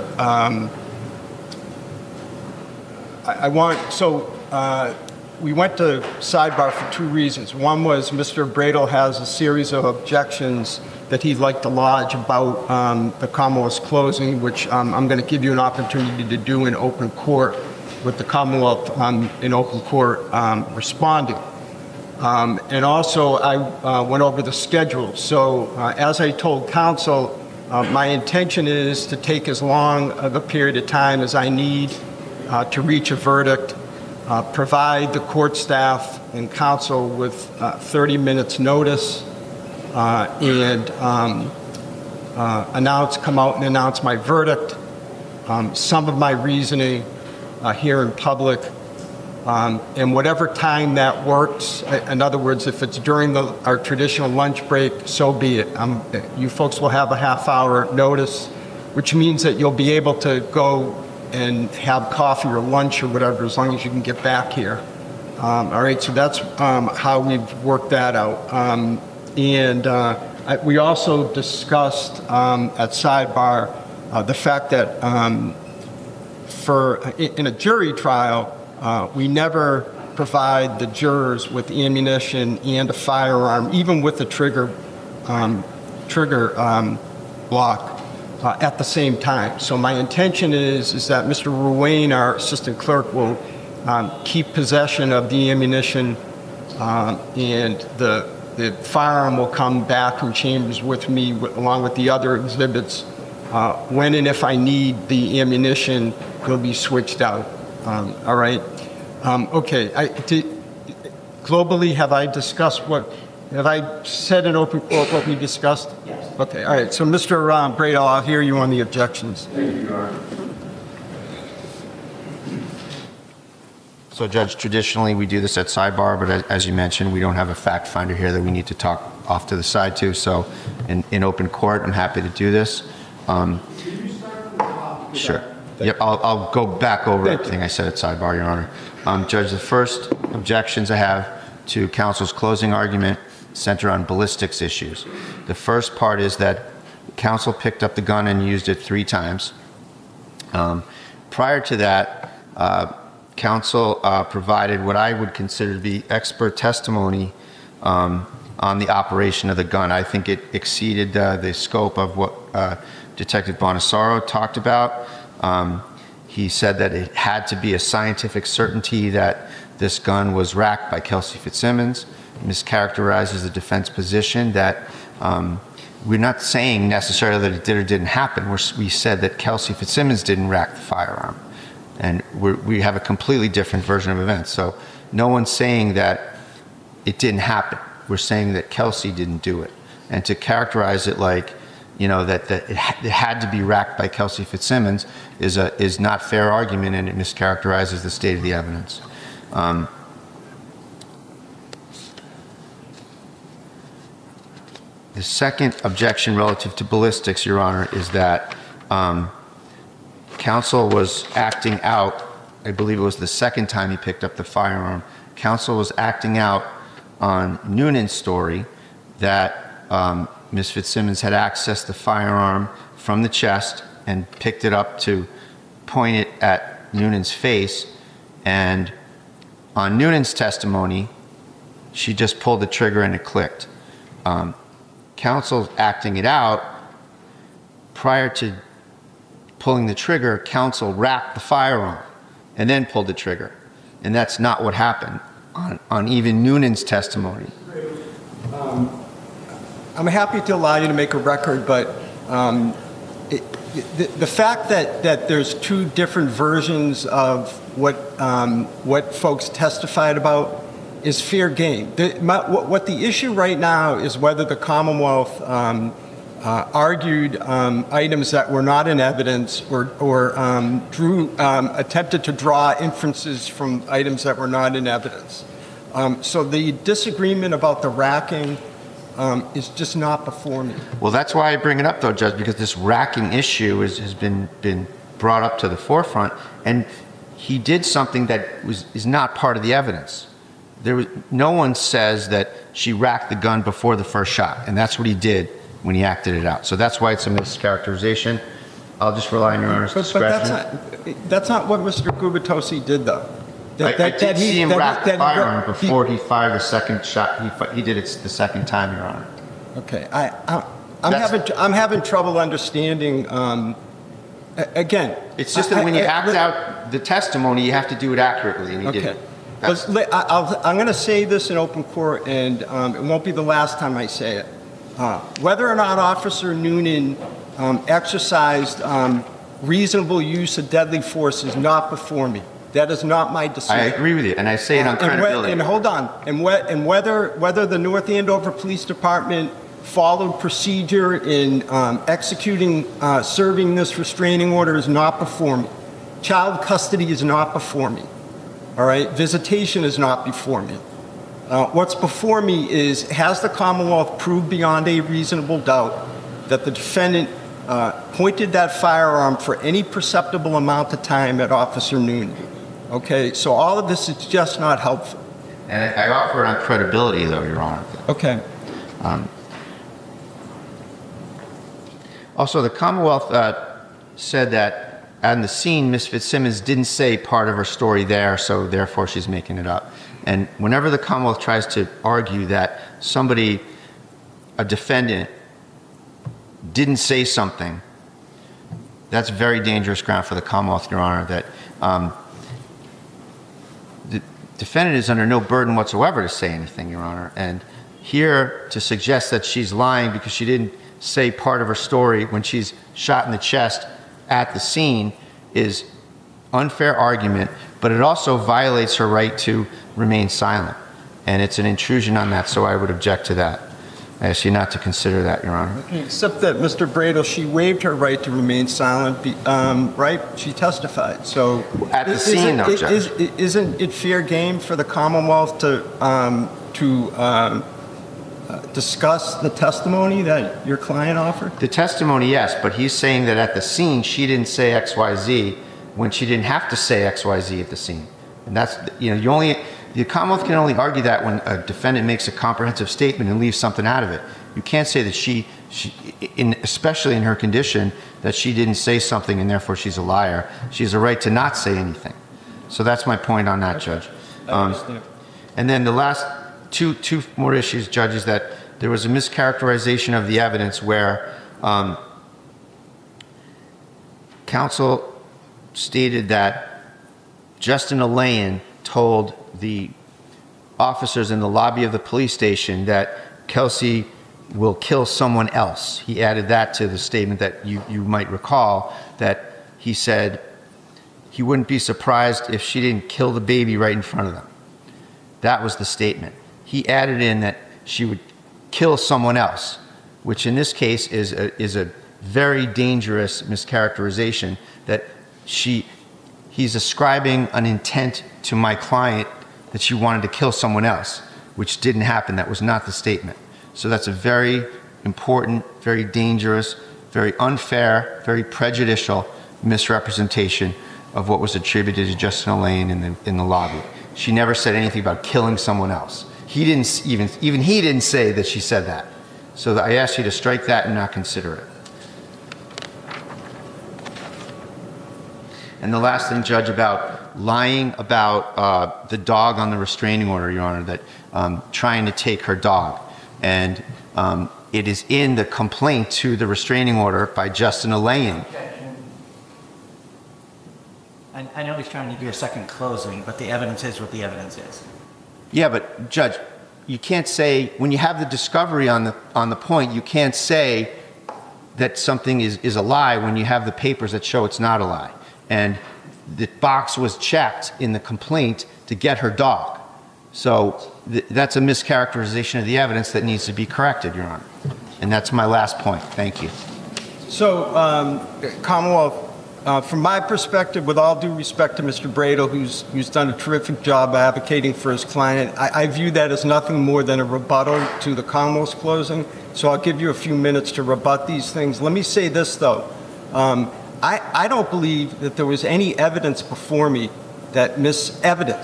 we went to sidebar for two reasons. One was Mr. Bradel has a series of objections that he'd like to lodge about the Commonwealth's closing, which I'm going to give you an opportunity to do in open court with the Commonwealth in open court responding. And also, I went over the schedule. So as I told counsel, my intention is to take as long of a period of time as I need to reach a verdict, provide the court staff and counsel with 30 minutes notice, and come out and announce my verdict, some of my reasoning here in public, and whatever time that works. In other words, if it's during our traditional lunch break, so be it. You folks will have a half-hour notice, which means that you'll be able to go and have coffee or lunch or whatever, as long as you can get back here. All right, so that's how we've worked that out. We also discussed at sidebar the fact that in a jury trial, we never provide the jurors with ammunition and a firearm, even with a trigger block at the same time. So my intention is that Mr. Ruane, our assistant clerk, will keep possession of the ammunition, and the firearm will come back from chambers with me along with the other exhibits. When and if I need the ammunition, it'll be switched out. All right. Okay. Globally, have I discussed have I said in open court what we discussed? Yes. Okay. All right. So, Mr. Bradel, I'll hear you on the objections. Thank you, Your Honor. So, Judge, traditionally we do this at sidebar, but as you mentioned, we don't have a fact finder here that we need to talk off to the side to. So, in open court, I'm happy to do this. Sure. Yep, I'll go back over everything I said at sidebar, Your Honor. Judge, the first objections I have to counsel's closing argument center on ballistics issues. The first part is that counsel picked up the gun and used it 3 times. Prior to that, counsel provided what I would consider to be expert testimony on the operation of the gun. I think it exceeded the scope of what Detective Bonasaro talked about. He said that it had to be a scientific certainty that this gun was racked by Kelsey Fitzsimmons. Mischaracterizes the defense position that we're not saying necessarily that it did or didn't happen. We said that Kelsey Fitzsimmons didn't rack the firearm. And we have a completely different version of events. So no one's saying that it didn't happen. We're saying that Kelsey didn't do it. And to characterize it like, that it had to be racked by Kelsey Fitzsimmons is not fair argument, and it mischaracterizes the state of the evidence. The second objection relative to ballistics, Your Honor, is that counsel was acting out. I believe it was the second time he picked up the firearm. Counsel was acting out on Noonan's story that Ms. Fitzsimmons had accessed the firearm from the chest and picked it up to point it at Noonan's face. And on Noonan's testimony, she just pulled the trigger and it clicked. Counsel acting it out, prior to pulling the trigger, counsel racked the firearm and then pulled the trigger. And that's not what happened on even Noonan's testimony. I'm happy to allow you to make a record, but the fact that there's two different versions of what folks testified about is fair game. What the issue right now is whether the Commonwealth argued items that were not in evidence or attempted to draw inferences from items that were not in evidence. So the disagreement about the racking is just not before me. Well, that's why I bring it up, though, Judge, because this racking issue has been brought up to the forefront, and he did something that is not part of the evidence. No one says that she racked the gun before the first shot, and that's what he did when he acted it out. So that's why it's a mischaracterization. I'll just rely on Your Honor's discretion. But that's not what Mr. Gubitosi did, though. I did see him rack the firearm before he fired the second shot. He did it the second time, Your Honor. Okay, I'm having trouble understanding. Again, it's just that when you act out the testimony, you have to do it accurately, and he did. I'm going to say this in open court, and it won't be the last time I say it. Whether or not Officer Noonan exercised reasonable use of deadly force is not before me. That is not my decision. I agree with you, and I say it on credibility. And hold on. And whether the North Andover Police Department followed procedure in executing, serving this restraining order is not before me. Child custody is not before me. All right? Visitation is not before me. What's before me is, has the Commonwealth proved beyond a reasonable doubt that the defendant pointed that firearm for any perceptible amount of time at Officer Noonan? Okay, so all of this is just not helpful. And I offer it on credibility, though, Your Honor. Okay. Also, the Commonwealth said that on the scene, Ms. Fitzsimmons didn't say part of her story there, so therefore she's making it up. And whenever the Commonwealth tries to argue that a defendant, didn't say something, that's very dangerous ground for the Commonwealth, Your Honor, that the defendant is under no burden whatsoever to say anything, Your Honor. And here to suggest that she's lying because she didn't say part of her story when she's shot in the chest at the scene is unfair argument, but it also violates her right to remain silent. And it's an intrusion on that, so I would object to that. I ask you not to consider that, Your Honor. Except that, Mr. Bradle, she waived her right to remain silent, right? She testified. So at the scene, though, Judge. Isn't it fair game for the Commonwealth to discuss the testimony that your client offered? The testimony, yes, but he's saying that at the scene she didn't say XYZ when she didn't have to say XYZ at the scene. And that's, the Commonwealth can only argue that when a defendant makes a comprehensive statement and leaves something out of it. You can't say that she especially in her condition, that she didn't say something and therefore she's a liar. She has a right to not say anything. So that's my point on that, Judge. I understand. And then the last two more issues, Judge, is that there was a mischaracterization of the evidence where counsel stated that Justin Alayan told the officers in the lobby of the police station that Kelsey will kill someone else. He added that to the statement that you might recall, that he said he wouldn't be surprised if she didn't kill the baby right in front of them. That was the statement. He added in that she would kill someone else, which in this case is a very dangerous mischaracterization, that he's ascribing an intent to my client that she wanted to kill someone else, which didn't happen. That was not the statement. So that's a very important, very dangerous, very unfair, very prejudicial misrepresentation of what was attributed to Justin Alayan in the lobby. She never said anything about killing someone else. He didn't even he didn't say that she said that. So I ask you to strike that and not consider it. And the last thing, Judge, about lying about the dog on the restraining order, Your Honor, that trying to take her dog. And it is in the complaint to the restraining order by Justin Alayan. I know he's trying to do a second closing, but the evidence is what the evidence is. Yeah, but Judge, you can't say, when you have the discovery on the point, you can't say that something is a lie when you have the papers that show it's not a lie. And the box was checked in the complaint to get her dog. So that's a mischaracterization of the evidence that needs to be corrected, Your Honor. And that's my last point. Thank you. So, Commonwealth, from my perspective, with all due respect to Mr. Bradel, who's done a terrific job advocating for his client, I view that as nothing more than a rebuttal to the Commonwealth's closing. So I'll give you a few minutes to rebut these things. Let me say this, though. I don't believe that there was any evidence before me that Miss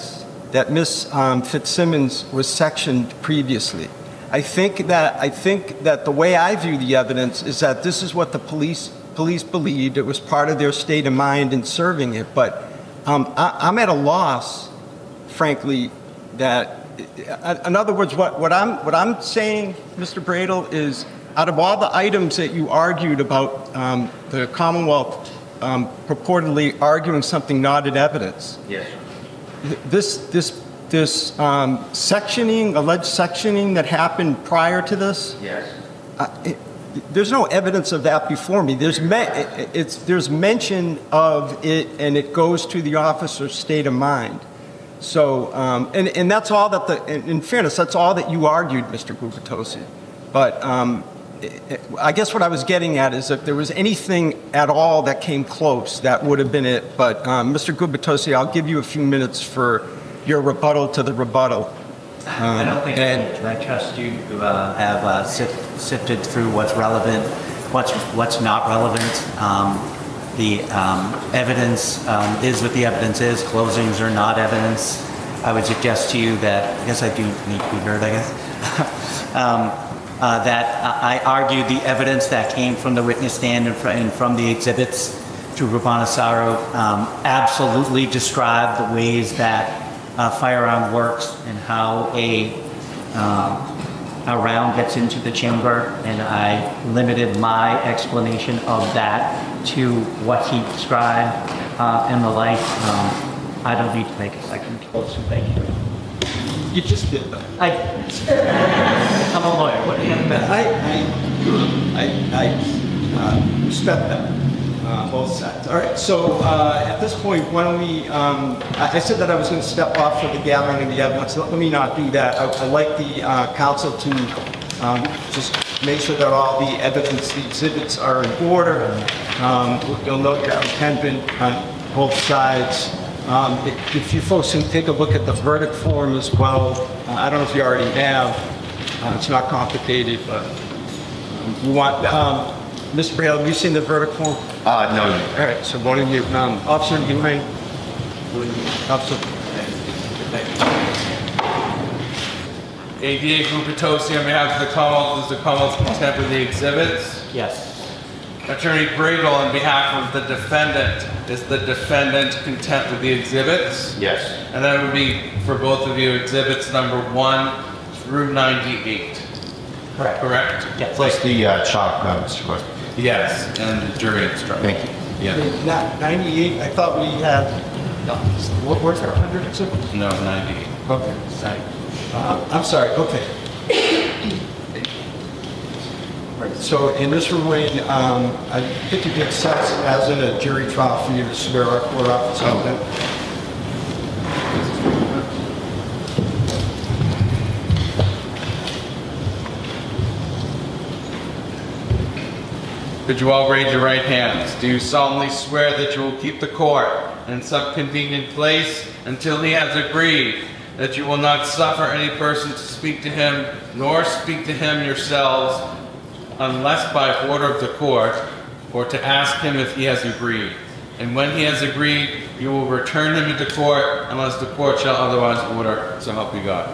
Fitzsimmons was sectioned previously. I think that the way I view the evidence is that this is what the police believed. It was part of their state of mind in serving it. But I'm at a loss, frankly, that, in other words, what I'm saying, Mr. Bradel, is out of all the items that you argued about the Commonwealth purportedly arguing something not in evidence. Yes. This sectioning, alleged sectioning that happened prior to this. Yes. There's no evidence of that before me. There's mention of it, and it goes to the officer's state of mind. So, and that's all that in fairness, that's all that you argued, Mr. Gubitosi. But I guess what I was getting at is if there was anything at all that came close, that would have been it. But Mr. Gubitosi, I'll give you a few minutes for your rebuttal to the rebuttal. I don't think I trust you to have sifted through what's relevant, what's not relevant. The evidence is what the evidence is. Closings are not evidence. I would suggest to you that, I guess I do need to be heard, I guess, that I argued the evidence that came from the witness stand and from the exhibits to Rubana Saro absolutely describe the ways that a firearm works and how a round gets into the chamber, and I limited my explanation of that to what he described and the like. I don't need to make a second closing. Thank you. You just did that. I'm a lawyer. What do you have about I respect that, both sides. All right, so at this point, why don't we, I said that I was going to step off for the gathering of the evidence. Let me not do that. I'd like the counsel to just make sure that all the evidence, the exhibits are in order. You'll note that we have been on both sides. If you folks can take a look at the verdict form as well. I don't know if you already have. It's not complicated, but you want, Mr. Bradel, have you seen the verdict form? No. All right, so why don't you, Officer, you may. Officer. ADA Gubitosi on behalf of the Commonwealth, is the Commonwealth content with the exhibits? Yes. Attorney Bradel on behalf of the defendant, is the defendant content with the exhibits? Yes. And that would be for both of you exhibits number 1 through 98. Correct? Yes. Plus the chalk, Mr. Quest. Yes, and the jury instruction. Thank you. Yeah. Not 98, I thought we had, where's our 100 exhibits? No, 98. Okay. I'm sorry, okay. Right, so in this ruling, I think it makes sense, as in a jury trial, for you to swear our court office on that. Could you all raise your right hands? Do you solemnly swear that you will keep the court in some convenient place until he has agreed that you will not suffer any person to speak to him, nor speak to him yourselves, unless by order of the court, or to ask him if he has agreed? And when he has agreed, you will return him into court unless the court shall otherwise order, so help you God.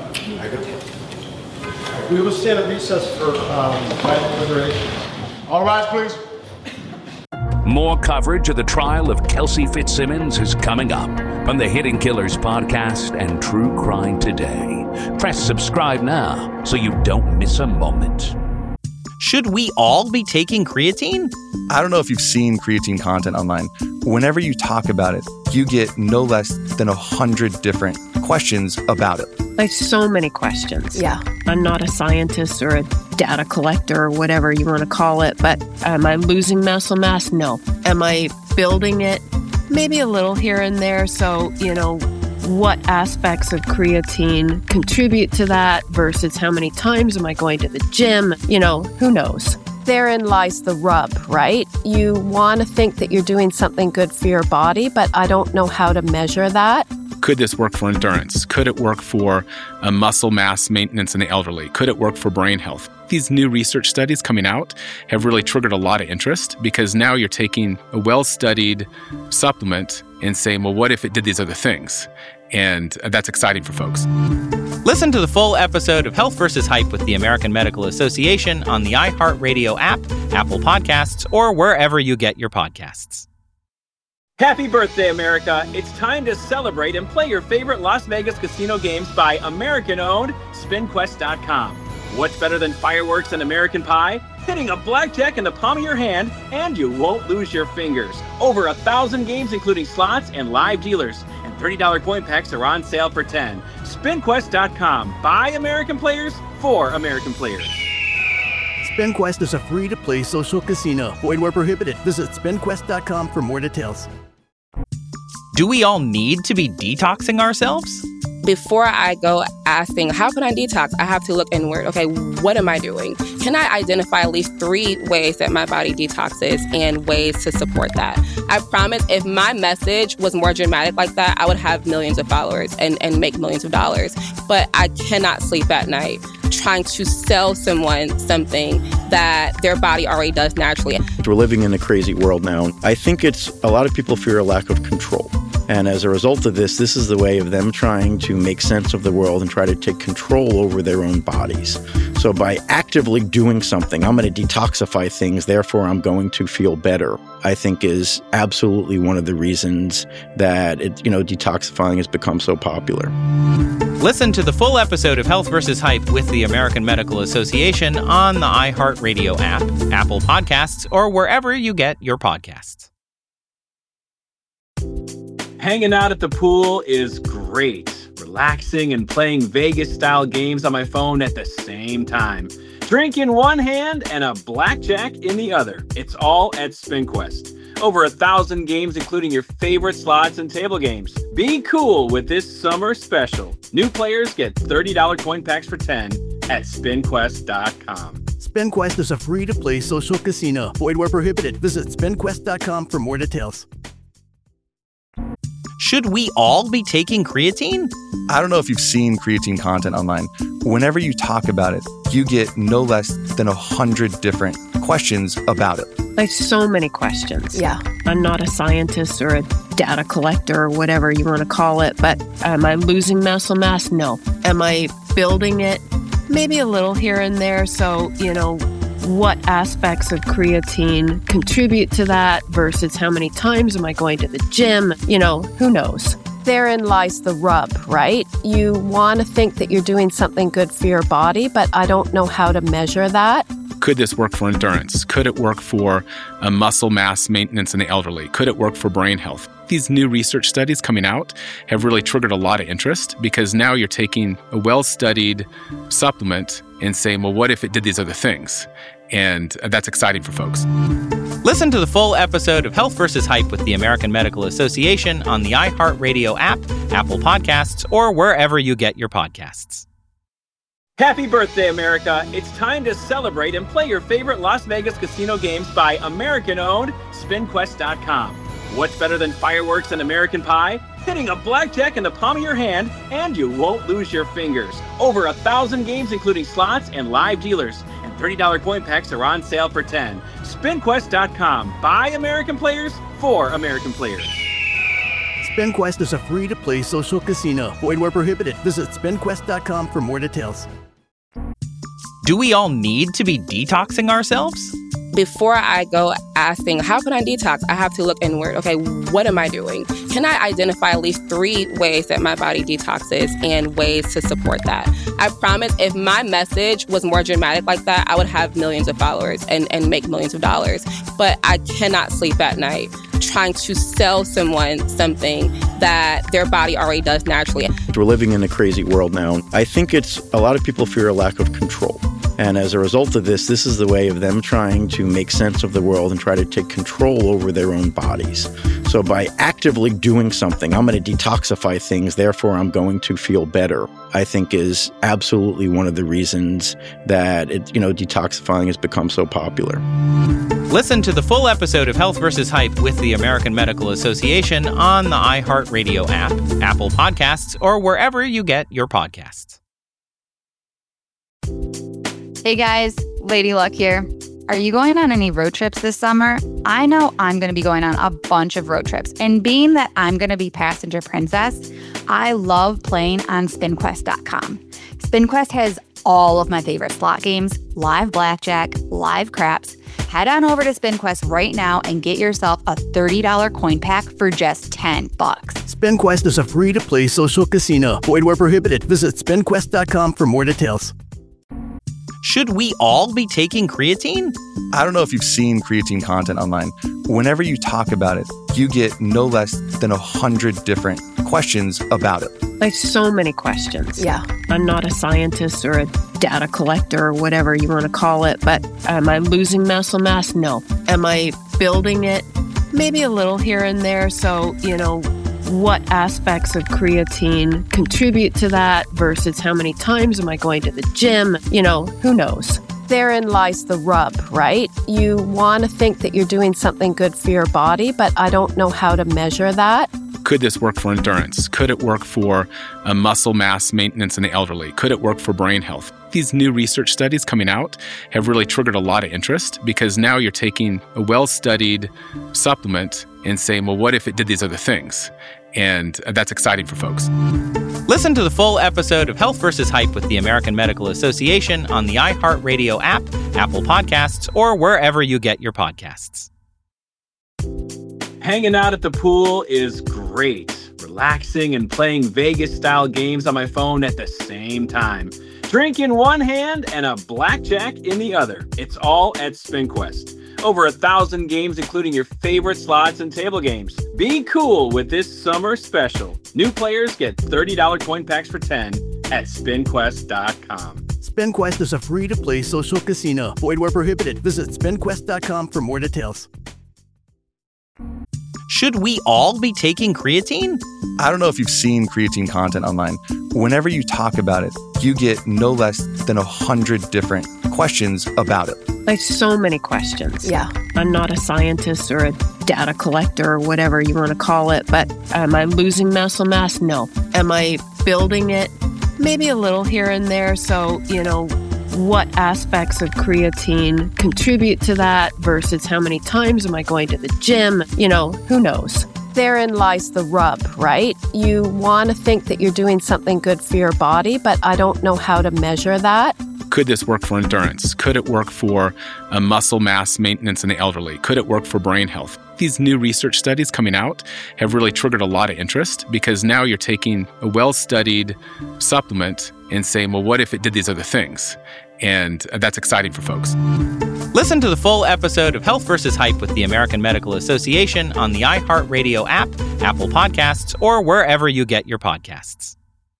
We will stand at recess for final deliberation. All rise, please. More coverage of the trial of Kelsey Fitzsimmons is coming up from the Hidden Killers podcast and True Crime Today. Press subscribe now so you don't miss a moment. Should we all be taking creatine? I don't know if you've seen creatine content online. Whenever you talk about it, you get no less than 100 different questions about it. Like so many questions. Yeah. I'm not a scientist or a data collector or whatever you want to call it, but am I losing muscle mass? No. Am I building it? Maybe a little here and there. So, what aspects of creatine contribute to that versus how many times am I going to the gym? Who knows? Therein lies the rub, right? You want to think that you're doing something good for your body, but I don't know how to measure that. Could this work for endurance? Could it work for muscle mass maintenance in the elderly? Could it work for brain health? These new research studies coming out have really triggered a lot of interest because now you're taking a well-studied supplement and saying, well, what if it did these other things? And that's exciting for folks. Listen to the full episode of Health vs. Hype with the American Medical Association on the iHeartRadio app, Apple Podcasts, or wherever you get your podcasts. Happy birthday, America. It's time to celebrate and play your favorite Las Vegas casino games by American-owned SpinQuest.com. What's better than fireworks and American pie? Hitting a blackjack in the palm of your hand, and you won't lose your fingers. Over 1,000 games, including slots and live dealers. And $30 coin packs are on sale for $10. SpinQuest.com. By American players, for American players. SpinQuest is a free-to-play social casino. Void where prohibited. Visit SpinQuest.com for more details. Do we all need to be detoxing ourselves? Before I go asking, how can I detox? I have to look inward. Okay, what am I doing? Can I identify at least 3 ways that my body detoxes and ways to support that? I promise if my message was more dramatic like that, I would have millions of followers and make millions of dollars. But I cannot sleep at night trying to sell someone something that their body already does naturally. We're living in a crazy world now. I think it's a lot of people fear a lack of control. And as a result of this is the way of them trying to make sense of the world and try to take control over their own bodies. So by actively doing something, I'm going to detoxify things, therefore I'm going to feel better, I think is absolutely one of the reasons that detoxifying has become so popular. Listen to the full episode of Health vs. Hype with the American Medical Association on the iHeartRadio app, Apple Podcasts, or wherever you get your podcasts. Hanging out at the pool is great. Relaxing and playing Vegas-style games on my phone at the same time. Drink in one hand and a blackjack in the other. It's all at SpinQuest. Over 1,000 games, including your favorite slots and table games. Be cool with this summer special. New players get $30 coin packs for $10 at SpinQuest.com. SpinQuest is a free-to-play social casino. Void where prohibited. Visit SpinQuest.com for more details. Should we all be taking creatine? I don't know if you've seen creatine content online. Whenever you talk about it, you get no less than 100 different questions about it. Like so many questions. Yeah. I'm not a scientist or a data collector or whatever you want to call it, but am I losing muscle mass? No. Am I building it? Maybe a little here and there. So, what aspects of creatine contribute to that versus how many times am I going to the gym? Who knows? Therein lies the rub, right? You want to think that you're doing something good for your body, but I don't know how to measure that. Could this work for endurance? Could it work for muscle mass maintenance in the elderly? Could it work for brain health? These new research studies coming out have really triggered a lot of interest because now you're taking a well-studied supplement and saying, well, what if it did these other things? And that's exciting for folks. Listen to the full episode of Health vs. Hype with the American Medical Association on the iHeartRadio app, Apple Podcasts, or wherever you get your podcasts. Happy birthday, America. It's time to celebrate and play your favorite Las Vegas casino games by American-owned SpinQuest.com. What's better than fireworks and American pie? Hitting a blackjack in the palm of your hand, and you won't lose your fingers. Over 1,000 games, including slots and live dealers. And $30 coin packs are on sale for $10. SpinQuest.com. By American players, for American players. SpinQuest is a free-to-play social casino. Void where prohibited. Visit SpinQuest.com for more details. Do we all need to be detoxing ourselves? Before I go asking, how can I detox? I have to look inward. Okay, what am I doing? Can I identify at least 3 ways that my body detoxes and ways to support that? I promise if my message was more dramatic like that, I would have millions of followers and make millions of dollars. But I cannot sleep at night trying to sell someone something that their body already does naturally. We're living in a crazy world now. I think it's a lot of people fear a lack of control. And as a result of this is the way of them trying to make sense of the world and try to take control over their own bodies. So by actively doing something, I'm going to detoxify things, therefore I'm going to feel better, I think is absolutely one of the reasons that detoxifying has become so popular. Listen to the full episode of Health vs. Hype with the American Medical Association on the iHeartRadio app, Apple Podcasts, or wherever you get your podcasts. Hey guys, Lady Luck here. Are you going on any road trips this summer? I know I'm going to be going on a bunch of road trips. And being that I'm going to be passenger princess, I love playing on SpinQuest.com. SpinQuest has all of my favorite slot games, live blackjack, live craps. Head on over to SpinQuest right now and get yourself a $30 coin pack for just $10. SpinQuest is a free-to-play social casino. Void where prohibited. Visit SpinQuest.com for more details. Should we all be taking creatine? I don't know if you've seen creatine content online. Whenever you talk about it, you get no less than 100 different questions about it. Like so many questions. Yeah. I'm not a scientist or a data collector or whatever you want to call it, but am I losing muscle mass? No. Am I building it? Maybe a little here and there. So, what aspects of creatine contribute to that versus how many times am I going to the gym? Who knows? Therein lies the rub, right? You want to think that you're doing something good for your body, but I don't know how to measure that. Could this work for endurance? Could it work for muscle mass maintenance in the elderly? Could it work for brain health? These new research studies coming out have really triggered a lot of interest because now you're taking a well-studied supplement and saying, well, what if it did these other things? And that's exciting for folks. Listen to the full episode of Health vs. Hype with the American Medical Association on the iHeartRadio app, Apple Podcasts, or wherever you get your podcasts. Hanging out at the pool is great. Relaxing and playing Vegas-style games on my phone at the same time. Drink in one hand and a blackjack in the other. It's all at SpinQuest. Over 1,000 games, including your favorite slots and table games. Be cool with this summer special. New players get $30 coin packs for $10 at SpinQuest.com. SpinQuest is a free-to-play social casino. Void where prohibited. Visit SpinQuest.com for more details. Should we all be taking creatine? I don't know if you've seen creatine content online. Whenever you talk about it, you get no less than 100 different questions about it. Like so many questions. Yeah. I'm not a scientist or a data collector or whatever you want to call it, but am I losing muscle mass? No. Am I building it? Maybe a little here and there. So, what aspects of creatine contribute to that versus how many times am I going to the gym? Who knows? Therein lies the rub, right? You want to think that you're doing something good for your body, but I don't know how to measure that. Could this work for endurance? Could it work for muscle mass maintenance in the elderly? Could it work for brain health? These new research studies coming out have really triggered a lot of interest because now you're taking a well-studied supplement and saying, well, what if it did these other things? And that's exciting for folks. Listen to the full episode of Health versus Hype with the American Medical Association on the iHeartRadio app, Apple Podcasts, or wherever you get your podcasts.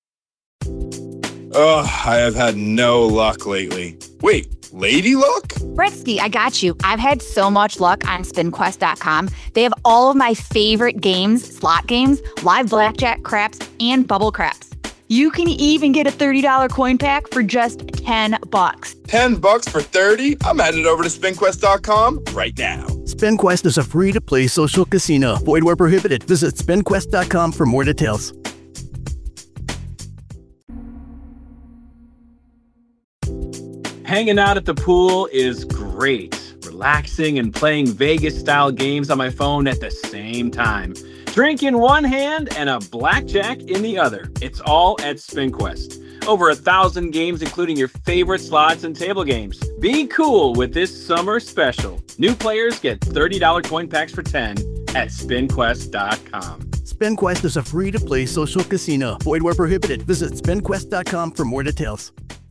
Ugh, I have had no luck lately. Wait, lady luck? Britsky, I got you. I've had so much luck on SpinQuest.com. They have all of my favorite games, slot games, live blackjack, craps, and bubble craps. You can even get a $30 coin pack for just $10. $10 for 30? I'm headed over to SpinQuest.com right now. SpinQuest is a free-to-play social casino. Void where prohibited. Visit SpinQuest.com for more details. Hanging out at the pool is great. Relaxing and playing Vegas-style games on my phone at the same time. Drink in one hand and a blackjack in the other. It's all at SpinQuest. Over 1,000 games, including your favorite slots and table games. Be cool with this summer special. New players get $30 coin packs for $10 at SpinQuest.com. SpinQuest is a free-to-play social casino. Void where prohibited. Visit SpinQuest.com for more details.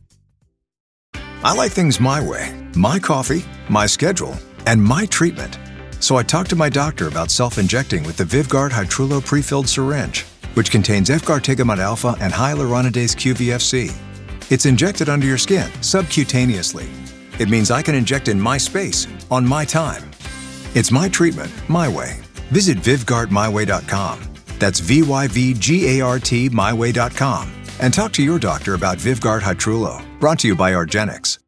I like things my way. My coffee, my schedule, and my treatment. So I talked to my doctor about self-injecting with the Vyvgart Hytrulo pre-filled syringe, which contains efgartigimod alpha and hyaluronidase QVFC. It's injected under your skin, subcutaneously. It means I can inject in my space, on my time. It's my treatment, my way. Visit VyvgartMyWay.com. That's VYVGART MyWay.com. And talk to your doctor about Vyvgart Hytrulo, brought to you by argenx.